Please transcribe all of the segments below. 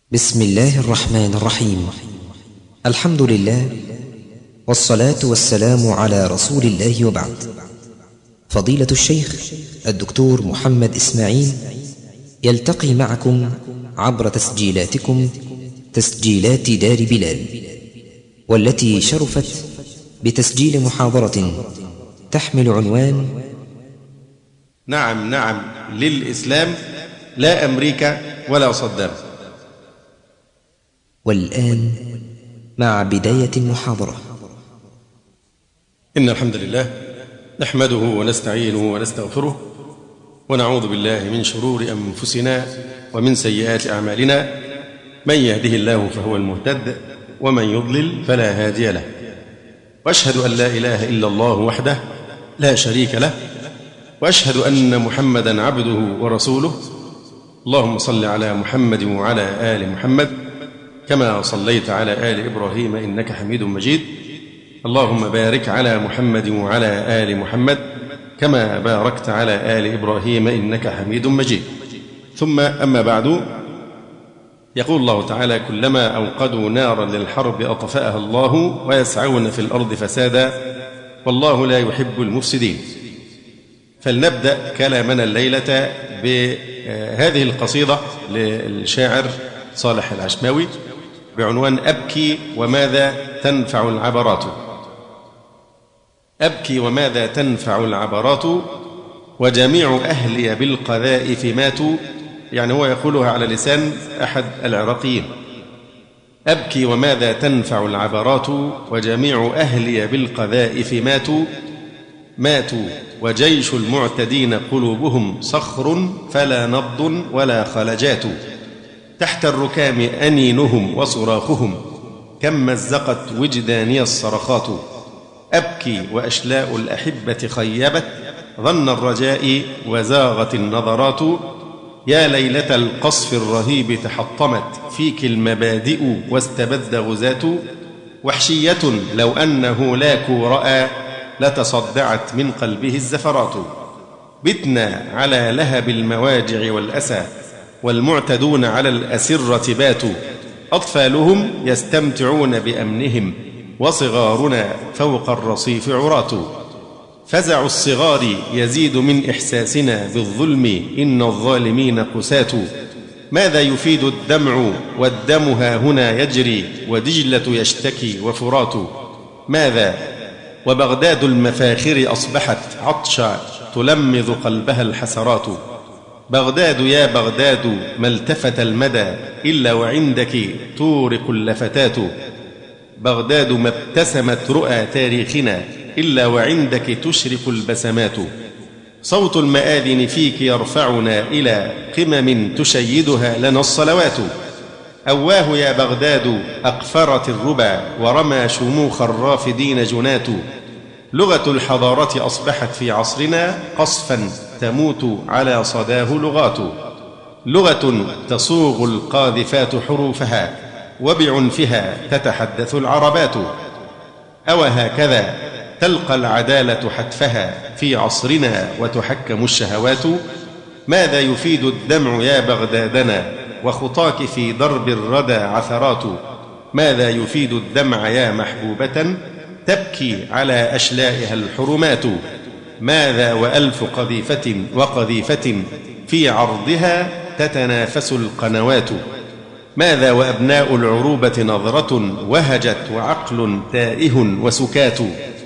بسم الله الرحمن الرحيم. الحمد لله والصلاة والسلام على رسول الله، وبعد. فضيلة الشيخ الدكتور محمد إسماعيل يلتقي معكم عبر تسجيلاتكم، تسجيلات دار بلال، والتي شرفت بتسجيل محاضرة تحمل عنوان نعم للإسلام، لا أمريكا ولا صدام. والآن مع بداية المحاضرة. إن الحمد لله نحمده ونستعينه ونستغفره، ونعوذ بالله من شرور أنفسنا ومن سيئات أعمالنا. من يهده الله فهو المهتد، ومن يضلل فلا هادي له. وأشهد أن لا إله إلا الله وحده لا شريك له، وأشهد أن محمدا عبده ورسوله. اللهم صل على محمد وعلى آل محمد كما صليت على آل إبراهيم إنك حميد مجيد. اللهم بارك على محمد وعلى آل محمد كما باركت على آل إبراهيم إنك حميد مجيد. ثم أما بعد، يقول الله تعالى: كلما أوقدوا نارا للحرب أطفأها الله ويسعون في الأرض فسادا والله لا يحب المفسدين. فلنبدأ كلامنا الليلة بهذه القصيدة للشاعر صالح العشماوي بعنوان أبكي وماذا تنفع العبرات. أبكي وماذا تنفع العبرات، وجميع أهلي بالقذائف ماتوا. يعني هو يقولها على لسان أحد العراقيين: أبكي وماذا تنفع العبرات، وجميع أهلي بالقذائف ماتوا وجيش المعتدين قلوبهم صخر فلا نبض ولا خلجات. تحت الركام أنينهم وصراخهم كم مزقت وجداني الصرخات. أبكي وأشلاء الأحبة خيبت ظن الرجاء وزاغت النظرات. يا ليلة القصف الرهيب تحطمت فيك المبادئ واستبد غزاة. وحشية لو أنه لاكوا رأى لتصدعت من قلبه الزفرات. بتنا على لهب المواجع والأسى والمعتدون على الأسرة باتوا. أطفالهم يستمتعون بأمنهم وصغارنا فوق الرصيف عراة. فزع الصغار يزيد من إحساسنا بالظلم إن الظالمين قساة. ماذا يفيد الدمع والدم ها هنا يجري ودجلة يشتكي وفرات. ماذا وبغداد المفاخر أصبحت عطشا تلمذ قلبها الحسرات. بغداد يا بغداد ما التفت المدى إلا وعندك تورق اللفتات. بغداد ما ابتسمت رؤى تاريخنا إلا وعندك تشرق البسمات. صوت المآذن فيك يرفعنا إلى قمم تشيدها لنا الصلوات. أواه يا بغداد أقفرت الربا ورمى شموخ الرافدين جنات. لغة الحضارة أصبحت في عصرنا قصفا تموت على صداه لغات. لغة تصوغ القاذفات حروفها وبعنفها تتحدث العربات. أو هكذا تلقى العدالة حتفها في عصرنا وتحكم الشهوات. ماذا يفيد الدمع يا بغدادنا وخطاك في درب الردى عثرات. ماذا يفيد الدمع يا محبوبة تبكي على أشلائها الحرمات. ماذا وألف قذيفة وقذيفة في عرضها تتنافس القنوات. ماذا وأبناء العروبة نظرة وهجت وعقل تائه وسكات.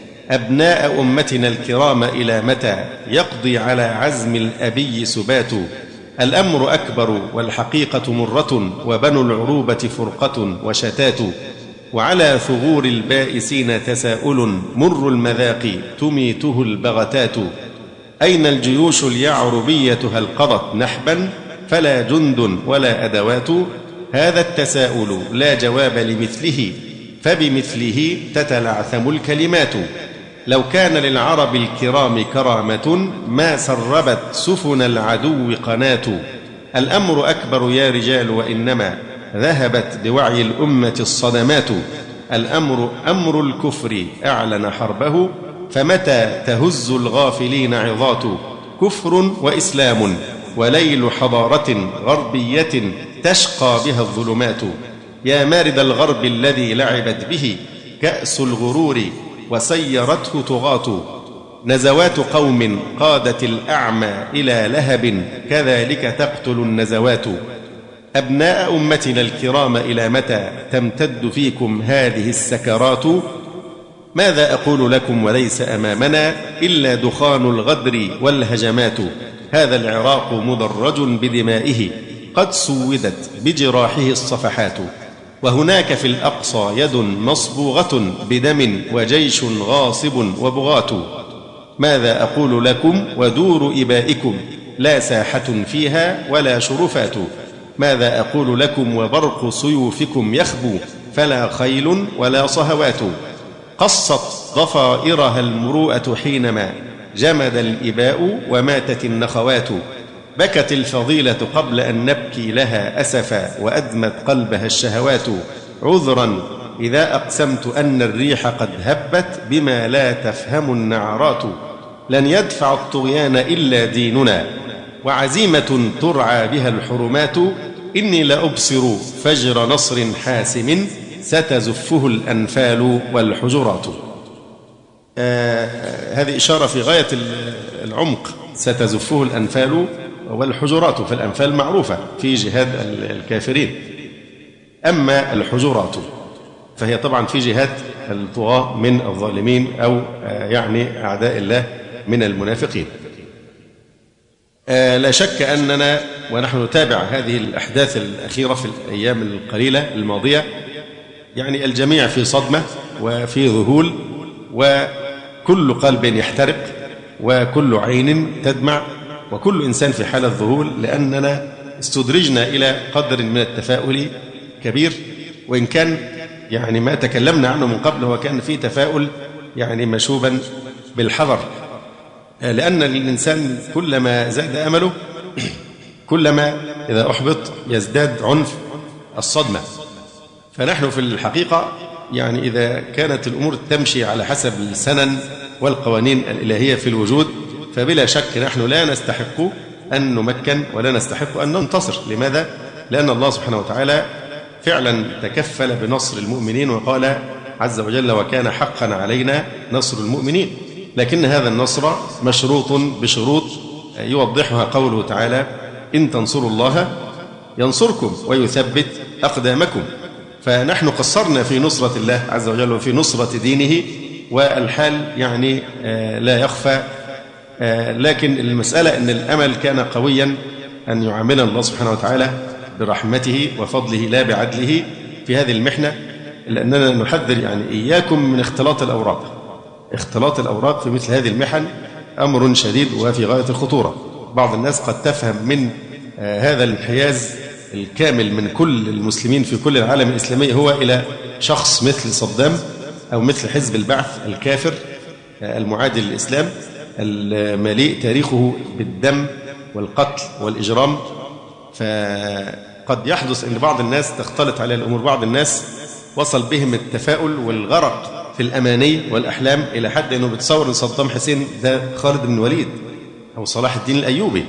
أبناء أمتنا الكرام إلى متى يقضي على عزم الأبي سبات. الأمر أكبر والحقيقة مرة وبنو العروبة فرقة وشتات. وعلى ثغور البائسين تساؤل مر المذاق تميته البغتات. أين الجيوش اليعربية هل قضت نحبا فلا جند ولا أدوات. هذا التساؤل لا جواب لمثله فبمثله تتلعثم الكلمات. لو كان للعرب الكرام كرامة ما سربت سفن العدو قناة. الأمر أكبر يا رجال وإنما ذهبت بوعي الأمة الصدمات. الأمر أمر الكفر أعلن حربه فمتى تهز الغافلين عظات. كفر وإسلام وليل حضارة غربية تشقى بها الظلمات. يا مارد الغرب الذي لعبت به كأس الغرور وسيرته طغاة. نزوات قوم قادت الأعمى إلى لهب كذلك تقتل النزوات. أبناء أمتنا الكرام إلى متى تمتد فيكم هذه السكرات؟ ماذا أقول لكم وليس أمامنا إلا دخان الغدر والهجمات. هذا العراق مدرج بدمائه قد سودت بجراحه الصفحات. وهناك في الأقصى يد مصبوغة بدم وجيش غاصب وبغاة. ماذا أقول لكم ودور إبائكم لا ساحة فيها ولا شرفات. ماذا أقول لكم وبرق سيوفكم يخبو فلا خيل ولا صهوات. قصت ضفائرها المروءة حينما جمد الإباء وماتت النخوات. بكت الفضيلة قبل أن نبكي لها أسفا وأدمت قلبها الشهوات. عذرا إذا أقسمت أن الريح قد هبت بما لا تفهم النعرات. لن يدفع الطغيان إلا ديننا وعزيمة ترعى بها الحرمات. إني لأبصر فجر نصر حاسم ستزفه الأنفال والحجرات. هذه إشارة في غاية العمق. ستزفه الأنفال والحجرات، فالأنفال معروفة في جهاد الكافرين، أما الحجرات فهي طبعا في جهاد الطغاة من الظالمين أو يعني أعداء الله من المنافقين. لا شك أننا ونحن نتابع هذه الأحداث الأخيرة في الأيام القليلة الماضية يعني الجميع في صدمة وفي ذهول، وكل قلب يحترق وكل عين تدمع وكل إنسان في حالة ذهول، لأننا استدرجنا إلى قدر من التفاؤل كبير، وإن كان يعني ما تكلمنا عنه من قبل هو كان فيه تفاؤل يعني مشوبا بالحذر، لأن الإنسان كلما زاد أمله كلما إذا أحبط يزداد عنف الصدمة. فنحن في الحقيقة يعني إذا كانت الأمور تمشي على حسب السنن والقوانين الإلهية في الوجود فبلا شك نحن لا نستحق أن نمكن ولا نستحق أن ننتصر. لماذا؟ لأن الله سبحانه وتعالى فعلا تكفل بنصر المؤمنين وقال عز وجل وكان حقا علينا نصر المؤمنين، لكن هذا النصر مشروط بشروط يوضحها قوله تعالى إن تنصروا الله ينصركم ويثبت أقدامكم. فنحن قصرنا في نصرة الله عز وجل وفي نصرة دينه، والحال يعني لا يخفى، لكن المسألة أن الأمل كان قويا أن يعاملنا الله سبحانه وتعالى برحمته وفضله لا بعدله في هذه المحنة، لأننا نحذر يعني إياكم من اختلاط الأوراق. اختلاط الأوراق في مثل هذه المحن أمر شديد وفي غاية الخطورة. بعض الناس قد تفهم من هذا الانحياز الكامل من كل المسلمين في كل العالم الإسلامي هو إلى شخص مثل صدام أو مثل حزب البعث الكافر المعادي للإسلام المليء تاريخه بالدم والقتل والإجرام. فقد يحدث أن بعض الناس تختلط عليه الأمور، بعض الناس وصل بهم التفاؤل والغرق في الأماني والأحلام إلى حد أنه بتصور أن صدام حسين ده خالد بن الوليد أو صلاح الدين الأيوبي.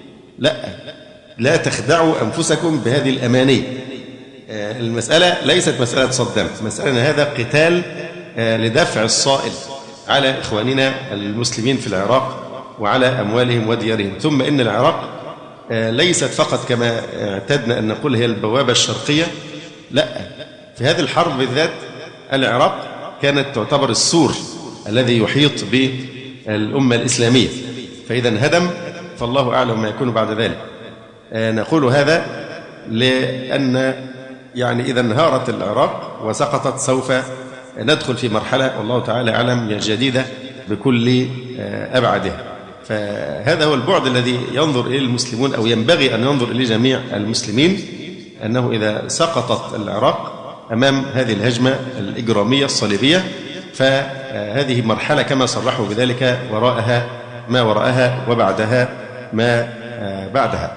لا تخدعوا أنفسكم بهذه الأماني. المسألة ليست مسألة صدام، مسألة أن هذا قتال لدفع الصائل على إخواننا المسلمين في العراق وعلى أموالهم وديارهم. ثم إن العراق ليست فقط كما اعتدنا أن نقول هي البوابة الشرقية، لا، في هذه الحرب بالذات العراق كانت تعتبر السور الذي يحيط بالأمة الإسلامية، فإذا انهدم فالله أعلم ما يكون بعد ذلك. نقول هذا لأن يعني إذا انهارت العراق وسقطت سوف ندخل في مرحلة والله تعالى أعلم جديدة بكل أبعادها. فهذا هو البعد الذي ينظر إليه المسلمون أو ينبغي أن ينظر إليه جميع المسلمين، أنه إذا سقطت العراق أمام هذه الهجمة الإجرامية الصليبية فهذه مرحلة كما صرحوا بذلك وراءها ما وراءها وبعدها ما بعدها.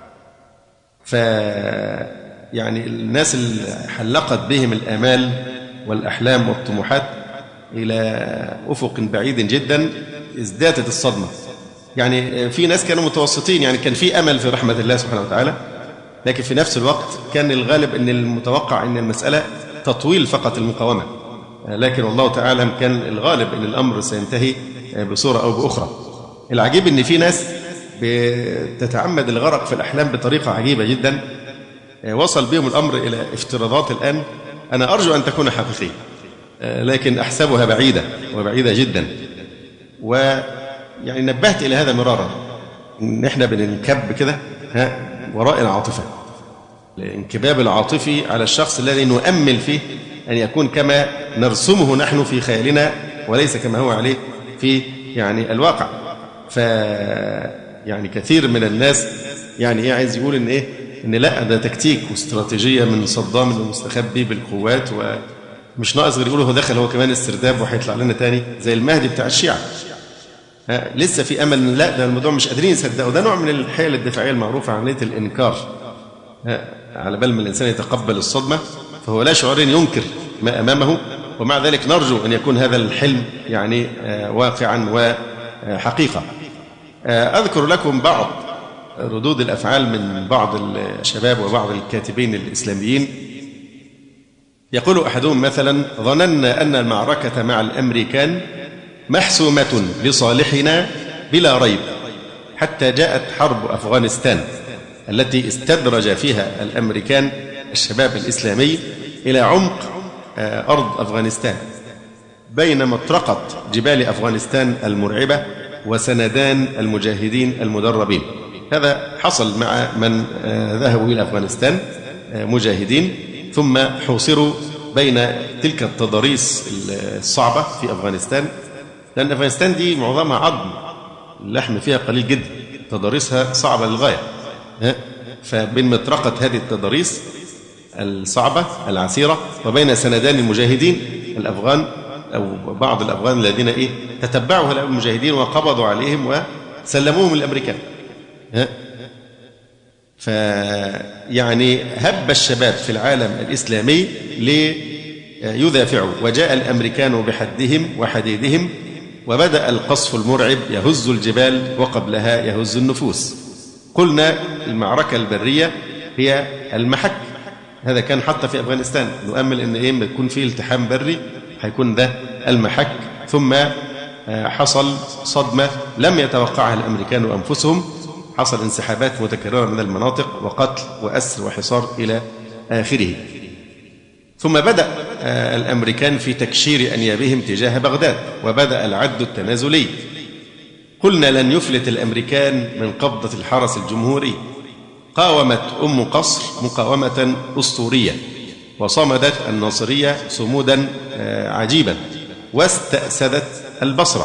يعني الناس اللي حلقت بهم الآمال والأحلام والطموحات إلى أفق بعيد جدا ازدادت الصدمة. يعني في ناس كانوا متوسطين، يعني كان في أمل في رحمة الله سبحانه وتعالى، لكن في نفس الوقت كان الغالب أن المتوقع أن المسألة تطويل فقط المقاومة، لكن والله تعالى كان الغالب أن الأمر سينتهي بصورة أو بأخرى. العجيب أن في ناس بتتعمد الغرق في الأحلام بطريقة عجيبة جدا، وصل بهم الأمر إلى افتراضات الآن أنا أرجو أن تكون حقيقية، لكن أحسبها بعيدة وبعيدة جدا. ويعني نبهت إلى هذا مرارا، إن إحنا بننكب كده وراء العاطفة، الانكباب العاطفي على الشخص الذي نؤمل فيه أن يكون كما نرسمه نحن في خيالنا وليس كما هو عليه في يعني الواقع. يعني كثير من الناس يعني إيه عايز يقول إن إيه، إن لا ده تكتيك واستراتيجية من صدام المستخبي بالقوات، ومش ناقص غير يقولوا هو دخل هو كمان السرداب وهيطلع لنا تاني زي المهدي بتاع الشيعة. لسه في أمل؟ لا، ده الموضوع مش قادرين يصدقوا. ده نوع من الحيل الدفاعية المعروفة، عملية الإنكار. على بال ما الإنسان يتقبل الصدمة فهو لا شعورين ينكر ما أمامه، ومع ذلك نرجو أن يكون هذا الحلم يعني واقعا وحقيقة. أذكر لكم بعض ردود الأفعال من بعض الشباب وبعض الكاتبين الإسلاميين. يقول أحدهم مثلا: ظننا أن المعركة مع الأمريكان محسومة لصالحنا بلا ريب، حتى جاءت حرب أفغانستان التي استدرج فيها الأمريكان الشباب الإسلامي إلى عمق أرض أفغانستان بين مطرقة جبال أفغانستان المرعبة وسندان المجاهدين المدربين. هذا حصل مع من ذهبوا إلى أفغانستان مجاهدين، ثم حوصروا بين تلك التضاريس الصعبة في أفغانستان، لأن أفغانستان دي معظمها عظم، اللحم فيها قليل جدا، تضاريسها صعبة للغاية. فبين مطرقة هذه التضاريس الصعبة العسيرة وبين سندان المجاهدين الأفغان أو بعض الأفغان الذين تتبعوا هؤلاء المجاهدين وقبضوا عليهم وسلموهم الأمريكان. فيعني هب الشباب في العالم الإسلامي ليدافعوا، وجاء الأمريكان بحدهم وحديدهم، وبدأ القصف المرعب يهز الجبال وقبلها يهز النفوس. قلنا المعركة البرية هي المحك، هذا كان حتى في أفغانستان نؤمل أن لما يكون فيه التحام بري هيكون ده المحك، ثم حصل صدمة لم يتوقعها الأمريكان أنفسهم، حصل انسحابات متكررة من المناطق وقتل وأسر وحصار إلى آخره. ثم بدأ الأمريكان في تكشير أنيابهم تجاه بغداد، وبدأ العد التنازلي. قلنا لن يفلت الأمريكان من قبضة الحرس الجمهوري. قاومت أم قصر مقاومة أسطورية، وصمدت الناصرية صمودا عجيبا، واستأسدت البصرة.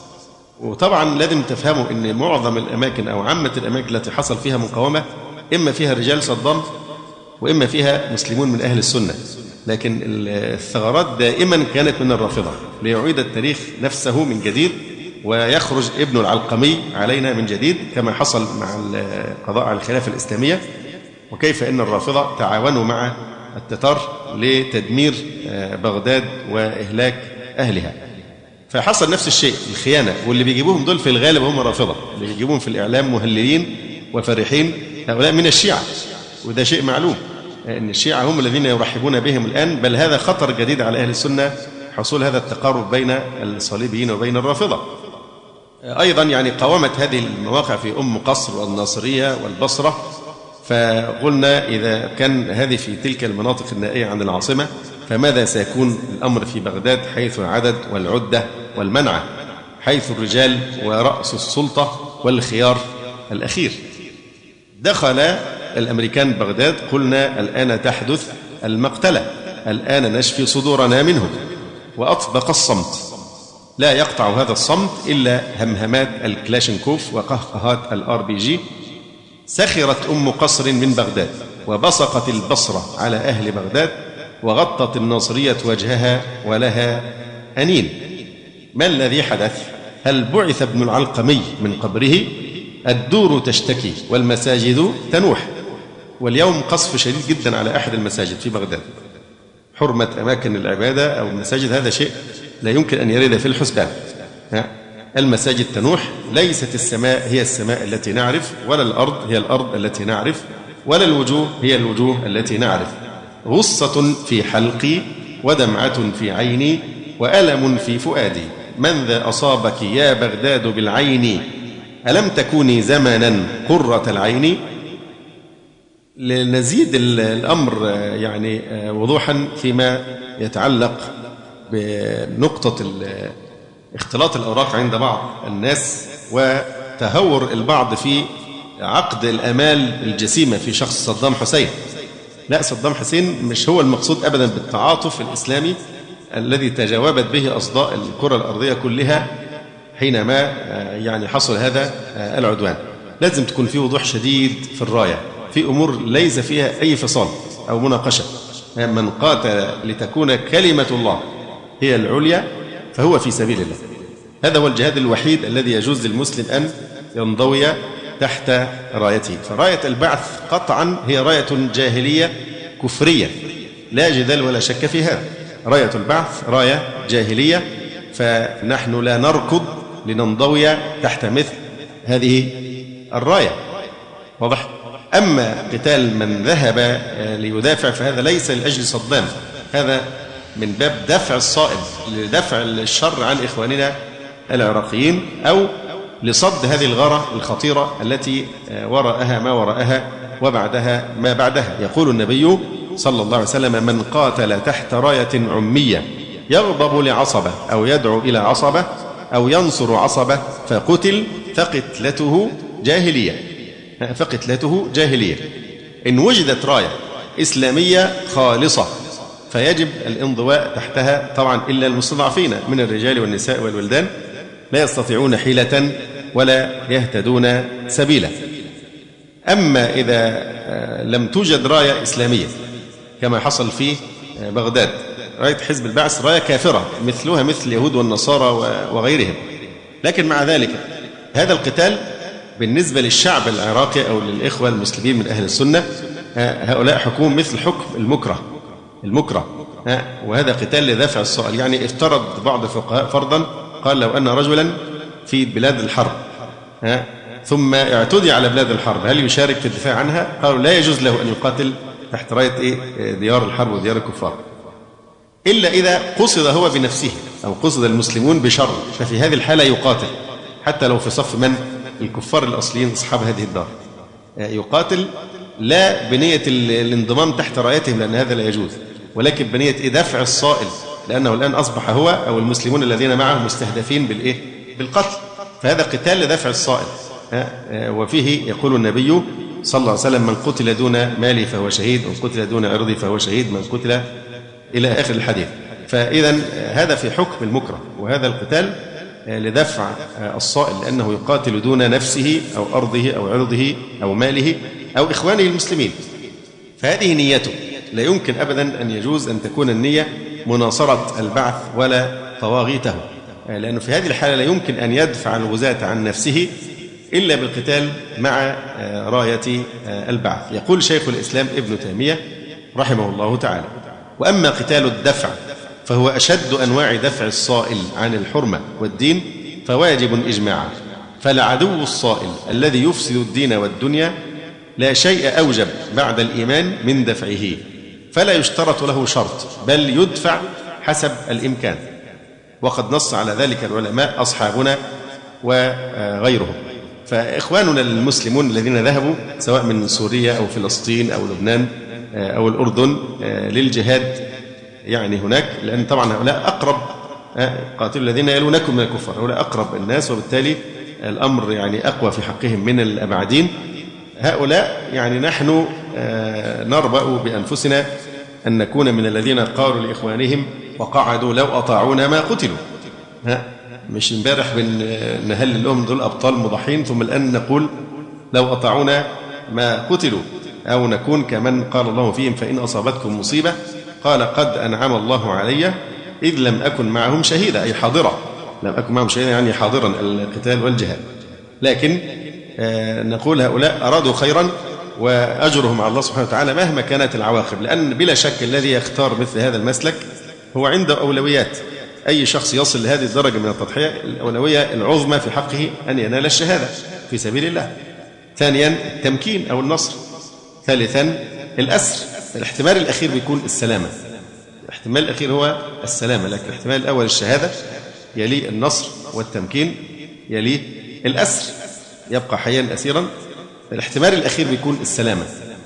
وطبعا لازم تفهموا أن معظم الأماكن أو عامة الأماكن التي حصل فيها مقاومة إما فيها رجال صدام وإما فيها مسلمون من أهل السنة، لكن الثغرات دائما كانت من الرافضة، ليعيد التاريخ نفسه من جديد ويخرج ابن العلقمي علينا من جديد، كما حصل مع القضاء على الخلافة الإسلامية، وكيف أن الرافضة تعاونوا مع التتار لتدمير بغداد وإهلاك أهلها. فحصل نفس الشيء، الخيانة، واللي بيجيبوهم دول في الغالب هم رافضة، اللي بيجيبوهم في الإعلام مهللين وفرحين هؤلاء من الشيعة، وده شيء معلوم أن الشيعة هم الذين يرحبون بهم الآن، بل هذا خطر جديد على أهل السنة، حصول هذا التقارب بين الصليبيين وبين الرافضة. أيضا يعني قاومت هذه المواقع في أم قصر والناصرية والبصرة. فقلنا إذا كان هذه في تلك المناطق النائية عن العاصمة، فماذا سيكون الأمر في بغداد، حيث العدد والعدة والمنعة، حيث الرجال ورأس السلطة والخيار الأخير. دخل الأمريكان بغداد، قلنا الآن تحدث المقتلة، الآن نشفي صدورنا منه. وأطبق الصمت، لا يقطع هذا الصمت إلا همهمات الكلاشينكوف وقهقهات الRPG. سخرت أم قصر من بغداد، وبصقت البصرة على أهل بغداد، وغطت الناصرية وجهها ولها أنين. ما الذي حدث؟ هل بعث ابن العلقمي من قبره؟ الدور تشتكي والمساجد تنوح. واليوم قصف شديد جدا على أحد المساجد في بغداد، حرمة أماكن العبادة أو المساجد، هذا شيء لا يمكن أن يرد في الحسبان. المساجد تنوح، ليست السماء هي السماء التي نعرف، ولا الأرض هي الأرض التي نعرف، ولا الوجوه هي الوجوه التي نعرف. غصة في حلقي ودمعة في عيني وألم في فؤادي، من ذا أصابك يا بغداد بالعين، ألم تكوني زمنا قرة العين. لنزيد الأمر يعني وضوحا فيما يتعلق بنقطة اختلاط الأوراق عند بعض الناس وتهور البعض في عقد الآمال الجسيمة في شخص صدام حسين. لا، صدام حسين مش هو المقصود أبدا بالتعاطف الإسلامي الذي تجاوبت به أصداء الكرة الأرضية كلها حينما يعني حصل هذا العدوان. لازم تكون في وضوح شديد في الراية، في أمور ليس فيها أي فصال أو مناقشة. من قاتل لتكون كلمة الله هي العليا فهو في سبيل الله. هذا هو الجهاد الوحيد الذي يجوز للمسلم أن ينضوي تحت رايته. فراية البعث قطعا هي راية جاهلية كفرية، لا جدال ولا شك في هذا. راية البعث راية جاهلية، فنحن لا نركض لننضوي تحت مثل هذه الراية. واضح؟ أما قتال من ذهب ليدافع فهذا ليس لأجل صدام، هذا من باب دفع الصائب، لدفع الشر عن إخواننا العراقيين، أو لصد هذه الغارة الخطيرة التي وراءها ما وراءها وبعدها ما بعدها. يقول النبي صلى الله عليه وسلم: من قاتل تحت راية عمية يغضب لعصبة أو يدعو إلى عصبة أو ينصر عصبة فقتل فقتلته جاهلية. فقتلته جاهلية. إن وجدت راية إسلامية خالصة فيجب الانضواء تحتها طبعا، إلا المستضعفين من الرجال والنساء والولدان لا يستطيعون حيلة ولا يهتدون سبيلا. أما إذا لم توجد راية إسلامية كما حصل في بغداد، راية حزب البعث راية كافرة مثلها مثل اليهود والنصارى وغيرهم، لكن مع ذلك هذا القتال بالنسبة للشعب العراقي أو للإخوة المسلمين من أهل السنة، هؤلاء حكوم مثل حكم المكره، وهذا قتال لدفع الصائل. يعني افترض بعض الفقهاء فرضا، قال لو أن رجلا في بلاد الحرب ثم اعتدي على بلاد الحرب هل يشارك في الدفاع عنها؟ قالوا لا يجوز له أن يقاتل تحت راية ديار الحرب وديار الكفار، إلا إذا قصد هو بنفسه أو قصد المسلمون بشر، ففي هذه الحالة يقاتل حتى لو في صف من؟ الكفار الأصليين أصحاب هذه الدار. يقاتل لا بنية الانضمام تحت رايتهم لأن هذا لا يجوز، ولكن بنية دفع الصائل، لأنه الآن أصبح هو أو المسلمون الذين معه مستهدفين بالقتل، فهذا قتال لدفع الصائل. وفيه يقول النبي صلى الله عليه وسلم: من قتل دون مالي فهو شهيد، من قتل دون عرضي فهو شهيد، من قتل إلى آخر الحديث. فإذا هذا في حكم المكره، وهذا القتال لدفع الصائل لأنه يقاتل دون نفسه أو أرضه أو عرضه أو ماله أو إخوانه المسلمين، فهذه نيته. لا يمكن أبدا أن يجوز أن تكون النية مناصرة البعث ولا طواغيته، لأنه في هذه الحالة لا يمكن أن يدفع الغزاة عن نفسه إلا بالقتال مع راية البعث. يقول شيخ الإسلام ابن تيمية رحمه الله تعالى: وأما قتال الدفع فهو أشد أنواع دفع الصائل عن الحرمة والدين فواجب إجماعا، فالعدو الصائل الذي يفسد الدين والدنيا لا شيء أوجب بعد الإيمان من دفعه، فلا يشترط له شرط بل يدفع حسب الإمكان. وقد نص على ذلك العلماء أصحابنا وغيرهم. فإخواننا المسلمون الذين ذهبوا سواء من سوريا أو فلسطين أو لبنان أو الأردن للجهاد يعني هناك، لأن طبعا هؤلاء أقرب، قاتلوا الذين يلونكم من الكفار، هؤلاء أقرب الناس، وبالتالي الأمر يعني أقوى في حقهم من الأبعدين. هؤلاء يعني نحن نربأ بأنفسنا أن نكون من الذين قالوا لإخوانهم وقعدوا لو أطاعونا ما قتلوا. مش امبارح بنهلل لهم دول أبطال مضحين، ثم الآن نقول لو أطاعونا ما قتلوا، أو نكون كمن قال الله فيهم: فإن أصابتكم مصيبة قال قد أنعم الله علي إذ لم أكن معهم شهيدا، أي حاضرا، لم أكن معهم شهيدا يعني حاضرا القتال والجهاد. لكن نقول هؤلاء أرادوا خيرا وأجرهم على الله سبحانه وتعالى مهما كانت العواقب، لأن بلا شك الذي يختار مثل هذا المسلك هو عنده أولويات. أي شخص يصل لهذه الدرجة من التضحية الأولوية العظمى في حقه أن ينال الشهادة في سبيل الله. ثانيا التمكين أو النصر. ثالثا الأسر. الاحتمال الأخير بيكون السلامة. الاحتمال الأخير هو السلامة، لكن الاحتمال الأول الشهادة، يليه النصر والتمكين، يليه الأسر، يبقى حيا أسيرا. الاحتمال الأخير بيكون السلامة.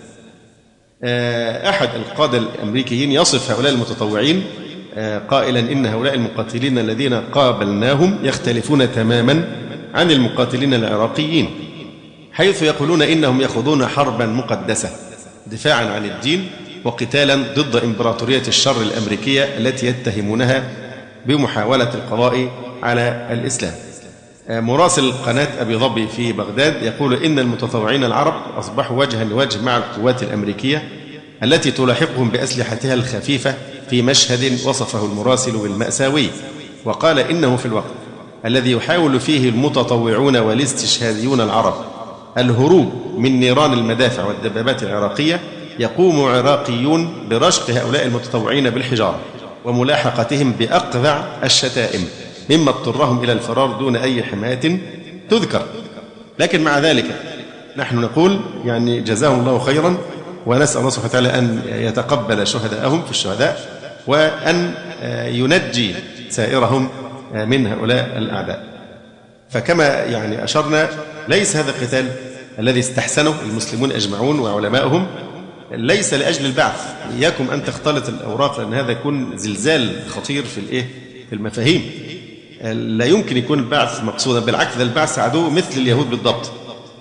أحد القادة الأمريكيين يصف هؤلاء المتطوعين قائلا إن هؤلاء المقاتلين الذين قابلناهم يختلفون تماما عن المقاتلين العراقيين، حيث يقولون إنهم يخوضون حربا مقدسة دفاعا عن الدين وقتالا ضد إمبراطورية الشر الأمريكية التي يتهمونها بمحاولة القضاء على الإسلام. مراسل قناة أبي ظبي في بغداد يقول إن المتطوعين العرب أصبحوا وجها لوجه مع القوات الأمريكية التي تلاحقهم بأسلحتها الخفيفة في مشهد وصفه المراسل بالمأساوي، وقال إنه في الوقت الذي يحاول فيه المتطوعون والاستشهاديون العرب الهروب من نيران المدافع والدبابات العراقية، يقوم عراقيون برشق هؤلاء المتطوعين بالحجارة وملاحقتهم بأقذع الشتائم، مما اضطرهم إلى الفرار دون أي حماية تذكر. لكن مع ذلك نحن نقول يعني جزاهم الله خيرا، ونسأل الله سبحانه وتعالى أن يتقبل شهداءهم في الشهداء، وأن ينجي سائرهم من هؤلاء الأعداء. فكما يعني أشرنا، ليس هذا القتال الذي استحسنه المسلمون أجمعون وعلماؤهم ليس لأجل البعث. إياكم أن تختلط الأوراق، لأن هذا يكون زلزال خطير في المفاهيم. لا يمكن يكون البعث مقصودا، بالعكس ده البعث عدو مثل اليهود بالضبط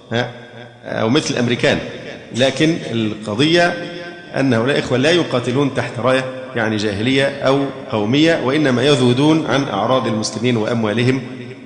أو مثل الأمريكان. لكن القضية أن هؤلاء إخوة لا يقاتلون تحت راية يعني جاهلية أو قومية، وإنما يذودون عن أعراض المسلمين وأموالهم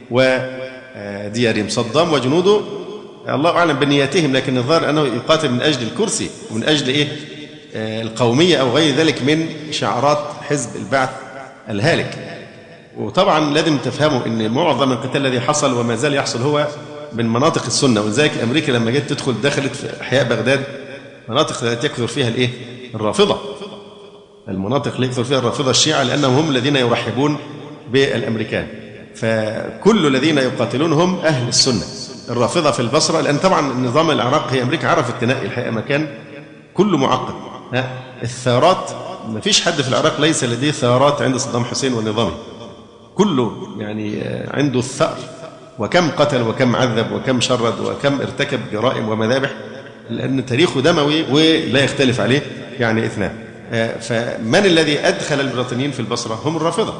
وديارهم. صدام وجنوده الله أعلم بنياتهم، لكن الظاهر أنه يقاتل من أجل الكرسي ومن أجل القومية أو غير ذلك من شعارات حزب البعث الهالك. وطبعا لازم تفهموا أن معظم القتال الذي حصل وما زال يحصل هو من مناطق السنة، ولذلك أمريكا لما جت تدخل دخلت في أحياء بغداد مناطق التي يكثر فيها الرافضة، المناطق اللي يكثر فيها الرافضة الشيعة، لأنهم هم الذين يرحبون بالأمريكان. فكل الذين يقاتلون هم أهل السنة. الرافضة في البصرة، لأن طبعا النظام العراقي أمريكا عرفت تنقي الحقيقة مكان كله معقد. الثارات ما فيش حد في العراق ليس لديه ثارات عند صدام حسين ونظامه، كله يعني عنده الثأر، وكم قتل وكم عذب وكم شرد وكم ارتكب جرائم ومذابح، لأن تاريخه دموي ولا يختلف عليه يعني اثنان. فمن الذي أدخل البريطانيين في البصرة؟ هم الرافضة.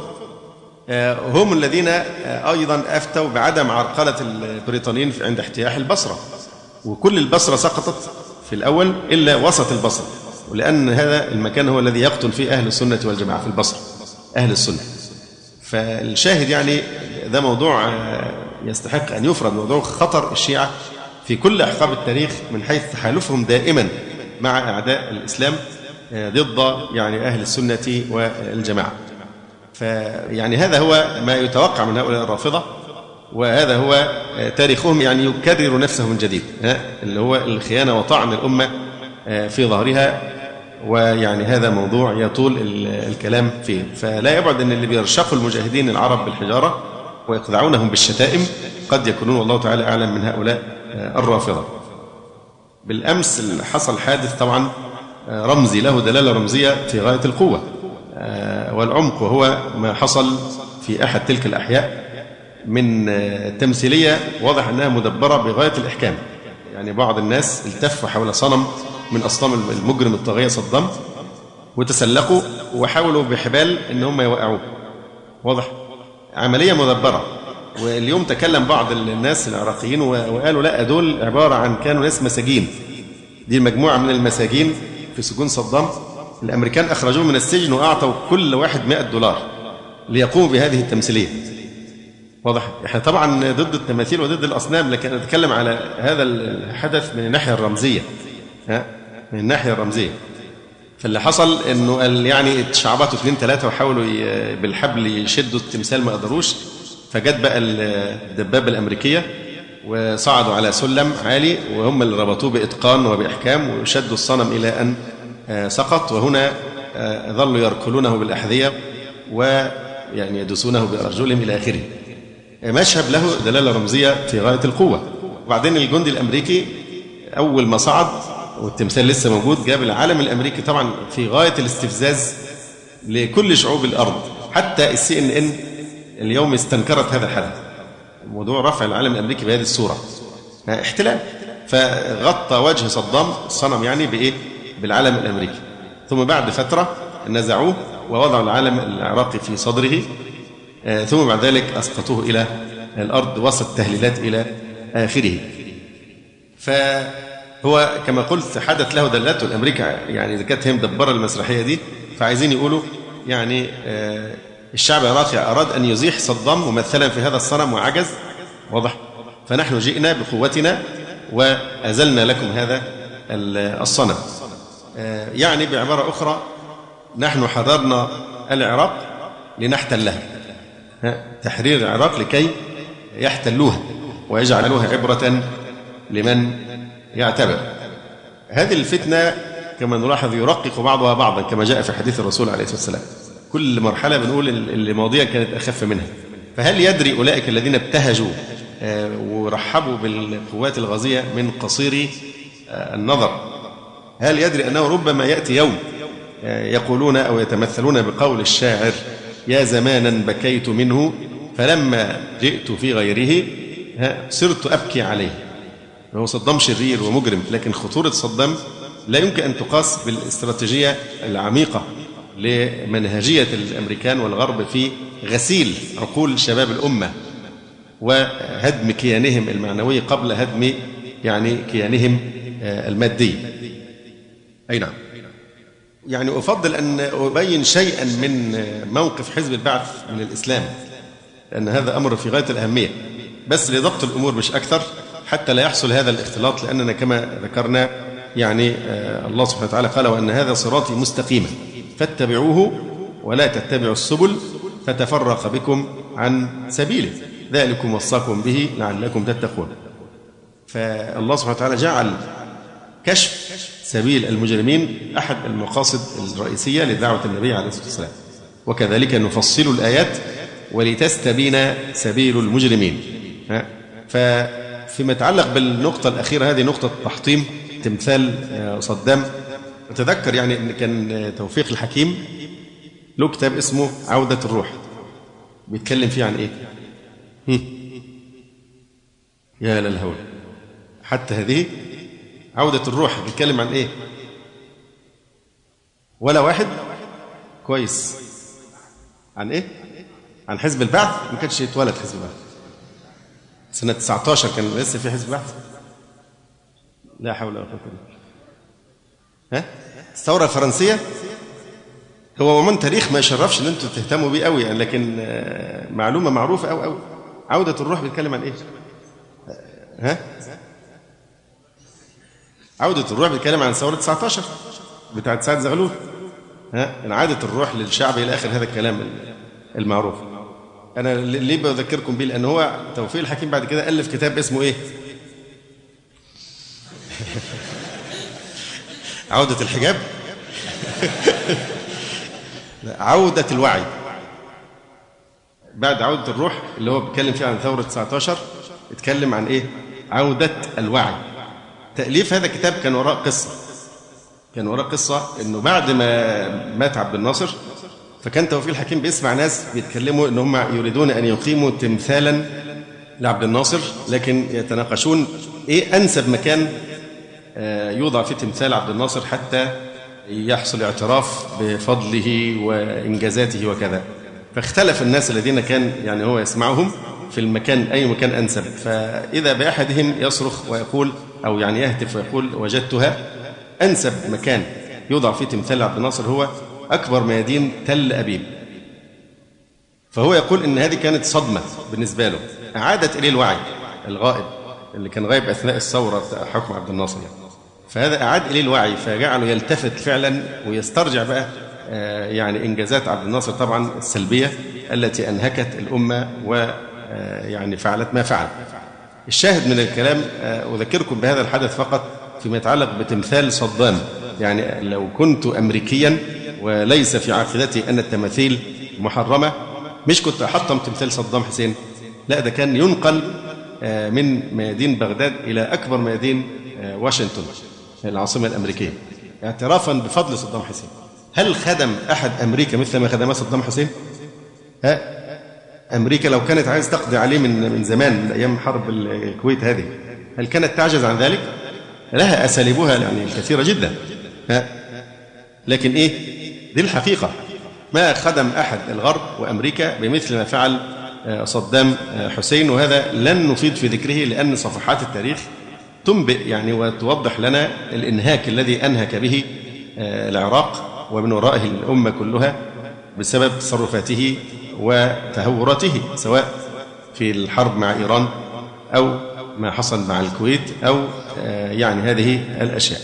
هم الذين أيضا أفتوا بعدم عرقلة البريطانيين عند اجتياح البصرة، وكل البصرة سقطت في الأول إلا وسط البصرة، ولأن هذا المكان هو الذي يقتل فيه أهل السنة والجماعة في البصرة، أهل السنة. فالشاهد يعني ده موضوع يستحق أن يفرد، موضوع خطر الشيعة في كل أحقاب التاريخ من حيث تحالفهم دائما مع أعداء الإسلام ضد يعني أهل السنة والجماعة. فيعني هذا هو ما يتوقع من هؤلاء الرافضة، وهذا هو تاريخهم يعني يكرر نفسه من جديد، اللي هو الخيانة وطعن الأمة في ظهرها. ويعني هذا موضوع يطول الكلام فيه. فلا يبعد أن اللي بيرشقوا المجاهدين العرب بالحجارة ويقذعونهم بالشتائم قد يكونون والله تعالى أعلم من هؤلاء الرافضة. بالأمس حصل حادث طبعا رمزي له دلالة رمزية في غاية القوة والعمق، وهو ما حصل في أحد تلك الأحياء من تمثيلية واضح أنها مدبرة بغاية الإحكام. يعني بعض الناس التفوا حول صنم من أصنام المجرم الطاغية صدام، وتسلقوا وحاولوا بحبال أن هم يوقعوه. واضح عملية مدبرة. واليوم تكلم بعض الناس العراقيين وقالوا لا، دول عبارة عن كانوا ناس مساجين، دي مجموعة من المساجين في سجون صدام. الأمريكان أخرجوه من السجن وأعطوا كل واحد $100 ليقوموا بهذه التمثيلية. واضح. احنا طبعا ضد التماثيل وضد الأصنام، لكن نتكلم على هذا الحدث من الناحية الرمزية، من الناحية الرمزية. فاللي حصل انه يعني تشعبطوا 2 3 وحاولوا بالحبل يشدوا التمثال، ما قدروش. فجت بقى الدبابة الأمريكية وصعدوا على سلم عالي، وهم اللي ربطوه بإتقان وبإحكام وشدوا الصنم إلى أن سقط. وهنا ظلوا يركلونه بالأحذية ويعني يدوسونه بأرجلهم إلى آخره. مشهد له دلالة رمزية في غاية القوة. وبعدين الجندي الأمريكي أول ما صعد والتمثال لسه موجود، جاب العلم الأمريكي طبعا في غاية الاستفزاز لكل شعوب الأرض. حتى CNN اليوم استنكرت هذا الحدث، موضوع رفع العلم الأمريكي بهذه الصورة، احتلال. فغطى وجه صدام الصنم يعني بإيه؟ بالعلم الأمريكي. ثم بعد فترة نزعوه ووضعوا العلم العراقي في صدره، ثم بعد ذلك أسقطوه إلى الأرض وسط تهليلات إلى آخره. فهو كما قلت حدث له دلته الأمريكا، يعني إذا كانت هي مدبرة المسرحية دي فعايزين يقولوا يعني الشعب العراقي أراد أن يزيح صدام ممثلا في هذا الصنم وعجز، واضح. فنحن جئنا بقوتنا وأزلنا لكم هذا الصنم. يعني بعبارة أخرى نحن حررنا العراق لنحتلها، تحرير العراق لكي يحتلوها ويجعلوها عبرة لمن يعتبر. هذه الفتنة كما نلاحظ يرقق بعضها بعضا كما جاء في حديث الرسول عليه الصلاة والسلام. كل مرحلة بنقول اللي ماضية كانت أخف منها. فهل يدري أولئك الذين ابتهجوا ورحبوا بالقوات الغازية من قصير النظر، هل يدري أنه ربما يأتي يوم يقولون أو يتمثلون بقول الشاعر: يا زمانا بكيت منه فلما جئت في غيره صرت أبكي عليه. هو صدام شرير ومجرم، لكن خطورة صدام لا يمكن أن تقاس بالاستراتيجية العميقة لمنهجية الأمريكان والغرب في غسيل عقول شباب الأمة وهدم كيانهم المعنوي قبل هدم يعني كيانهم المادي. أي نعم. يعني أفضل أن أبين شيئا من موقف حزب البعث من الإسلام، لأن هذا أمر في غاية الأهمية، بس لضبط الأمور مش أكثر، حتى لا يحصل هذا الاختلاط. لأننا كما ذكرنا يعني الله سبحانه وتعالى قال: وأن هذا صراطي مستقيما فاتبعوه ولا تتبعوا السبل فتفرق بكم عن سبيله ذلكم وصاكم به لعلكم تتقون. فالله سبحانه وتعالى جعل كشف سبيل المجرمين أحد المقاصد الرئيسية لدعوة النبي عليه الصلاة والسلام، وكذلك نفصل الآيات ولتستبين سبيل المجرمين. فيما يتعلق بالنقطة الأخيرة، هذه نقطة تحطيم تمثال صدام، أتذكر يعني أن كان توفيق الحكيم له كتاب اسمه عودة الروح، بيتكلم فيه عن إيه؟ يا للهول، حتى هذه عودة الروح بيتكلم عن إيه؟ ولا واحد كويس. عن إيه؟ عن حزب البعث. ما كانش يتولد حزب البعث سنة 19 كان لسه في حزب البعث. لا حول ولا قوة إلا بالله. الثورة الفرنسية هو من تاريخ ما يشرفش ان انتم تهتموا بيه قوي يعني، لكن معلومة معروفة قوي. عودة الروح بيتكلم عن ايه؟ عودة الروح بيتكلم عن ثورة 19 بتاعت سعد زغلول. عادة الروح للشعب إلى آخر هذا الكلام المعروف. أنا ليه بذكركم بيه؟ لأن هو توفيق الحكيم بعد كده ألف كتاب اسمه إيه؟ عودة الحجاب. عودة الوعي. بعد عودة الروح اللي هو بيتكلم فيه عن ثورة 19 اتكلم عن إيه؟ عودة الوعي. تأليف هذا الكتاب كان وراء قصة إنه بعد ما مات عبد الناصر، فكان توفيق الحكيم بيسمع ناس بيتكلموا إن هم يريدون أن يقيموا تمثالا لعبد الناصر، لكن يتناقشون إيه أنسب مكان يوضع فيه تمثال عبد الناصر حتى يحصل اعتراف بفضله وإنجازاته وكذا. فاختلف الناس الذين كان يعني هو يسمعهم في المكان، أي مكان أنسب. فإذا بأحدهم يصرخ ويقول أو يعني يهتف ويقول: وجدتها، أنسب مكان يوضع فيه تمثال عبد الناصر هو أكبر ميادين تل أبيب. فهو يقول إن هذه كانت صدمة بالنسبة له، أعادت إليه الوعي الغائب اللي كان غايب أثناء الثورة حكم عبد الناصر يعني. فهذا أعاد إليه الوعي فجعله يلتفت فعلا ويسترجع بقى يعني إنجازات عبد الناصر طبعا السلبية التي أنهكت الأمة ويعني فعلت ما فعل. الشاهد من الكلام أذكركم بهذا الحدث فقط فيما يتعلق بتمثال صدام. يعني لو كنت أمريكيا وليس في عقيدتي أن التماثيل محرمة، مش كنت أحطم تمثال صدام حسين، لا ده كان ينقل من ميادين بغداد إلى أكبر ميادين واشنطن، العاصمة الأمريكية اعترافا بفضل صدام حسين. هل خدم أحد أمريكا مثل ما خدمها صدام حسين؟ أمريكا لو كانت عايز تقضي عليه من زمان، من أيام حرب الكويت هذه، هل كانت تعجز عن ذلك؟ لها أساليبها يعني كثيرة جدا. لكن دي الحقيقة، ما خدم أحد الغرب وأمريكا بمثل ما فعل صدام حسين، وهذا لن نفيد في ذكره لأن صفحات التاريخ تنبئ يعني وتوضح لنا الإنهاك الذي أنهك به العراق ومن ورائه الأمة كلها بسبب تصرفاته وتهوراته، سواء في الحرب مع إيران أو ما حصل مع الكويت أو يعني هذه الأشياء.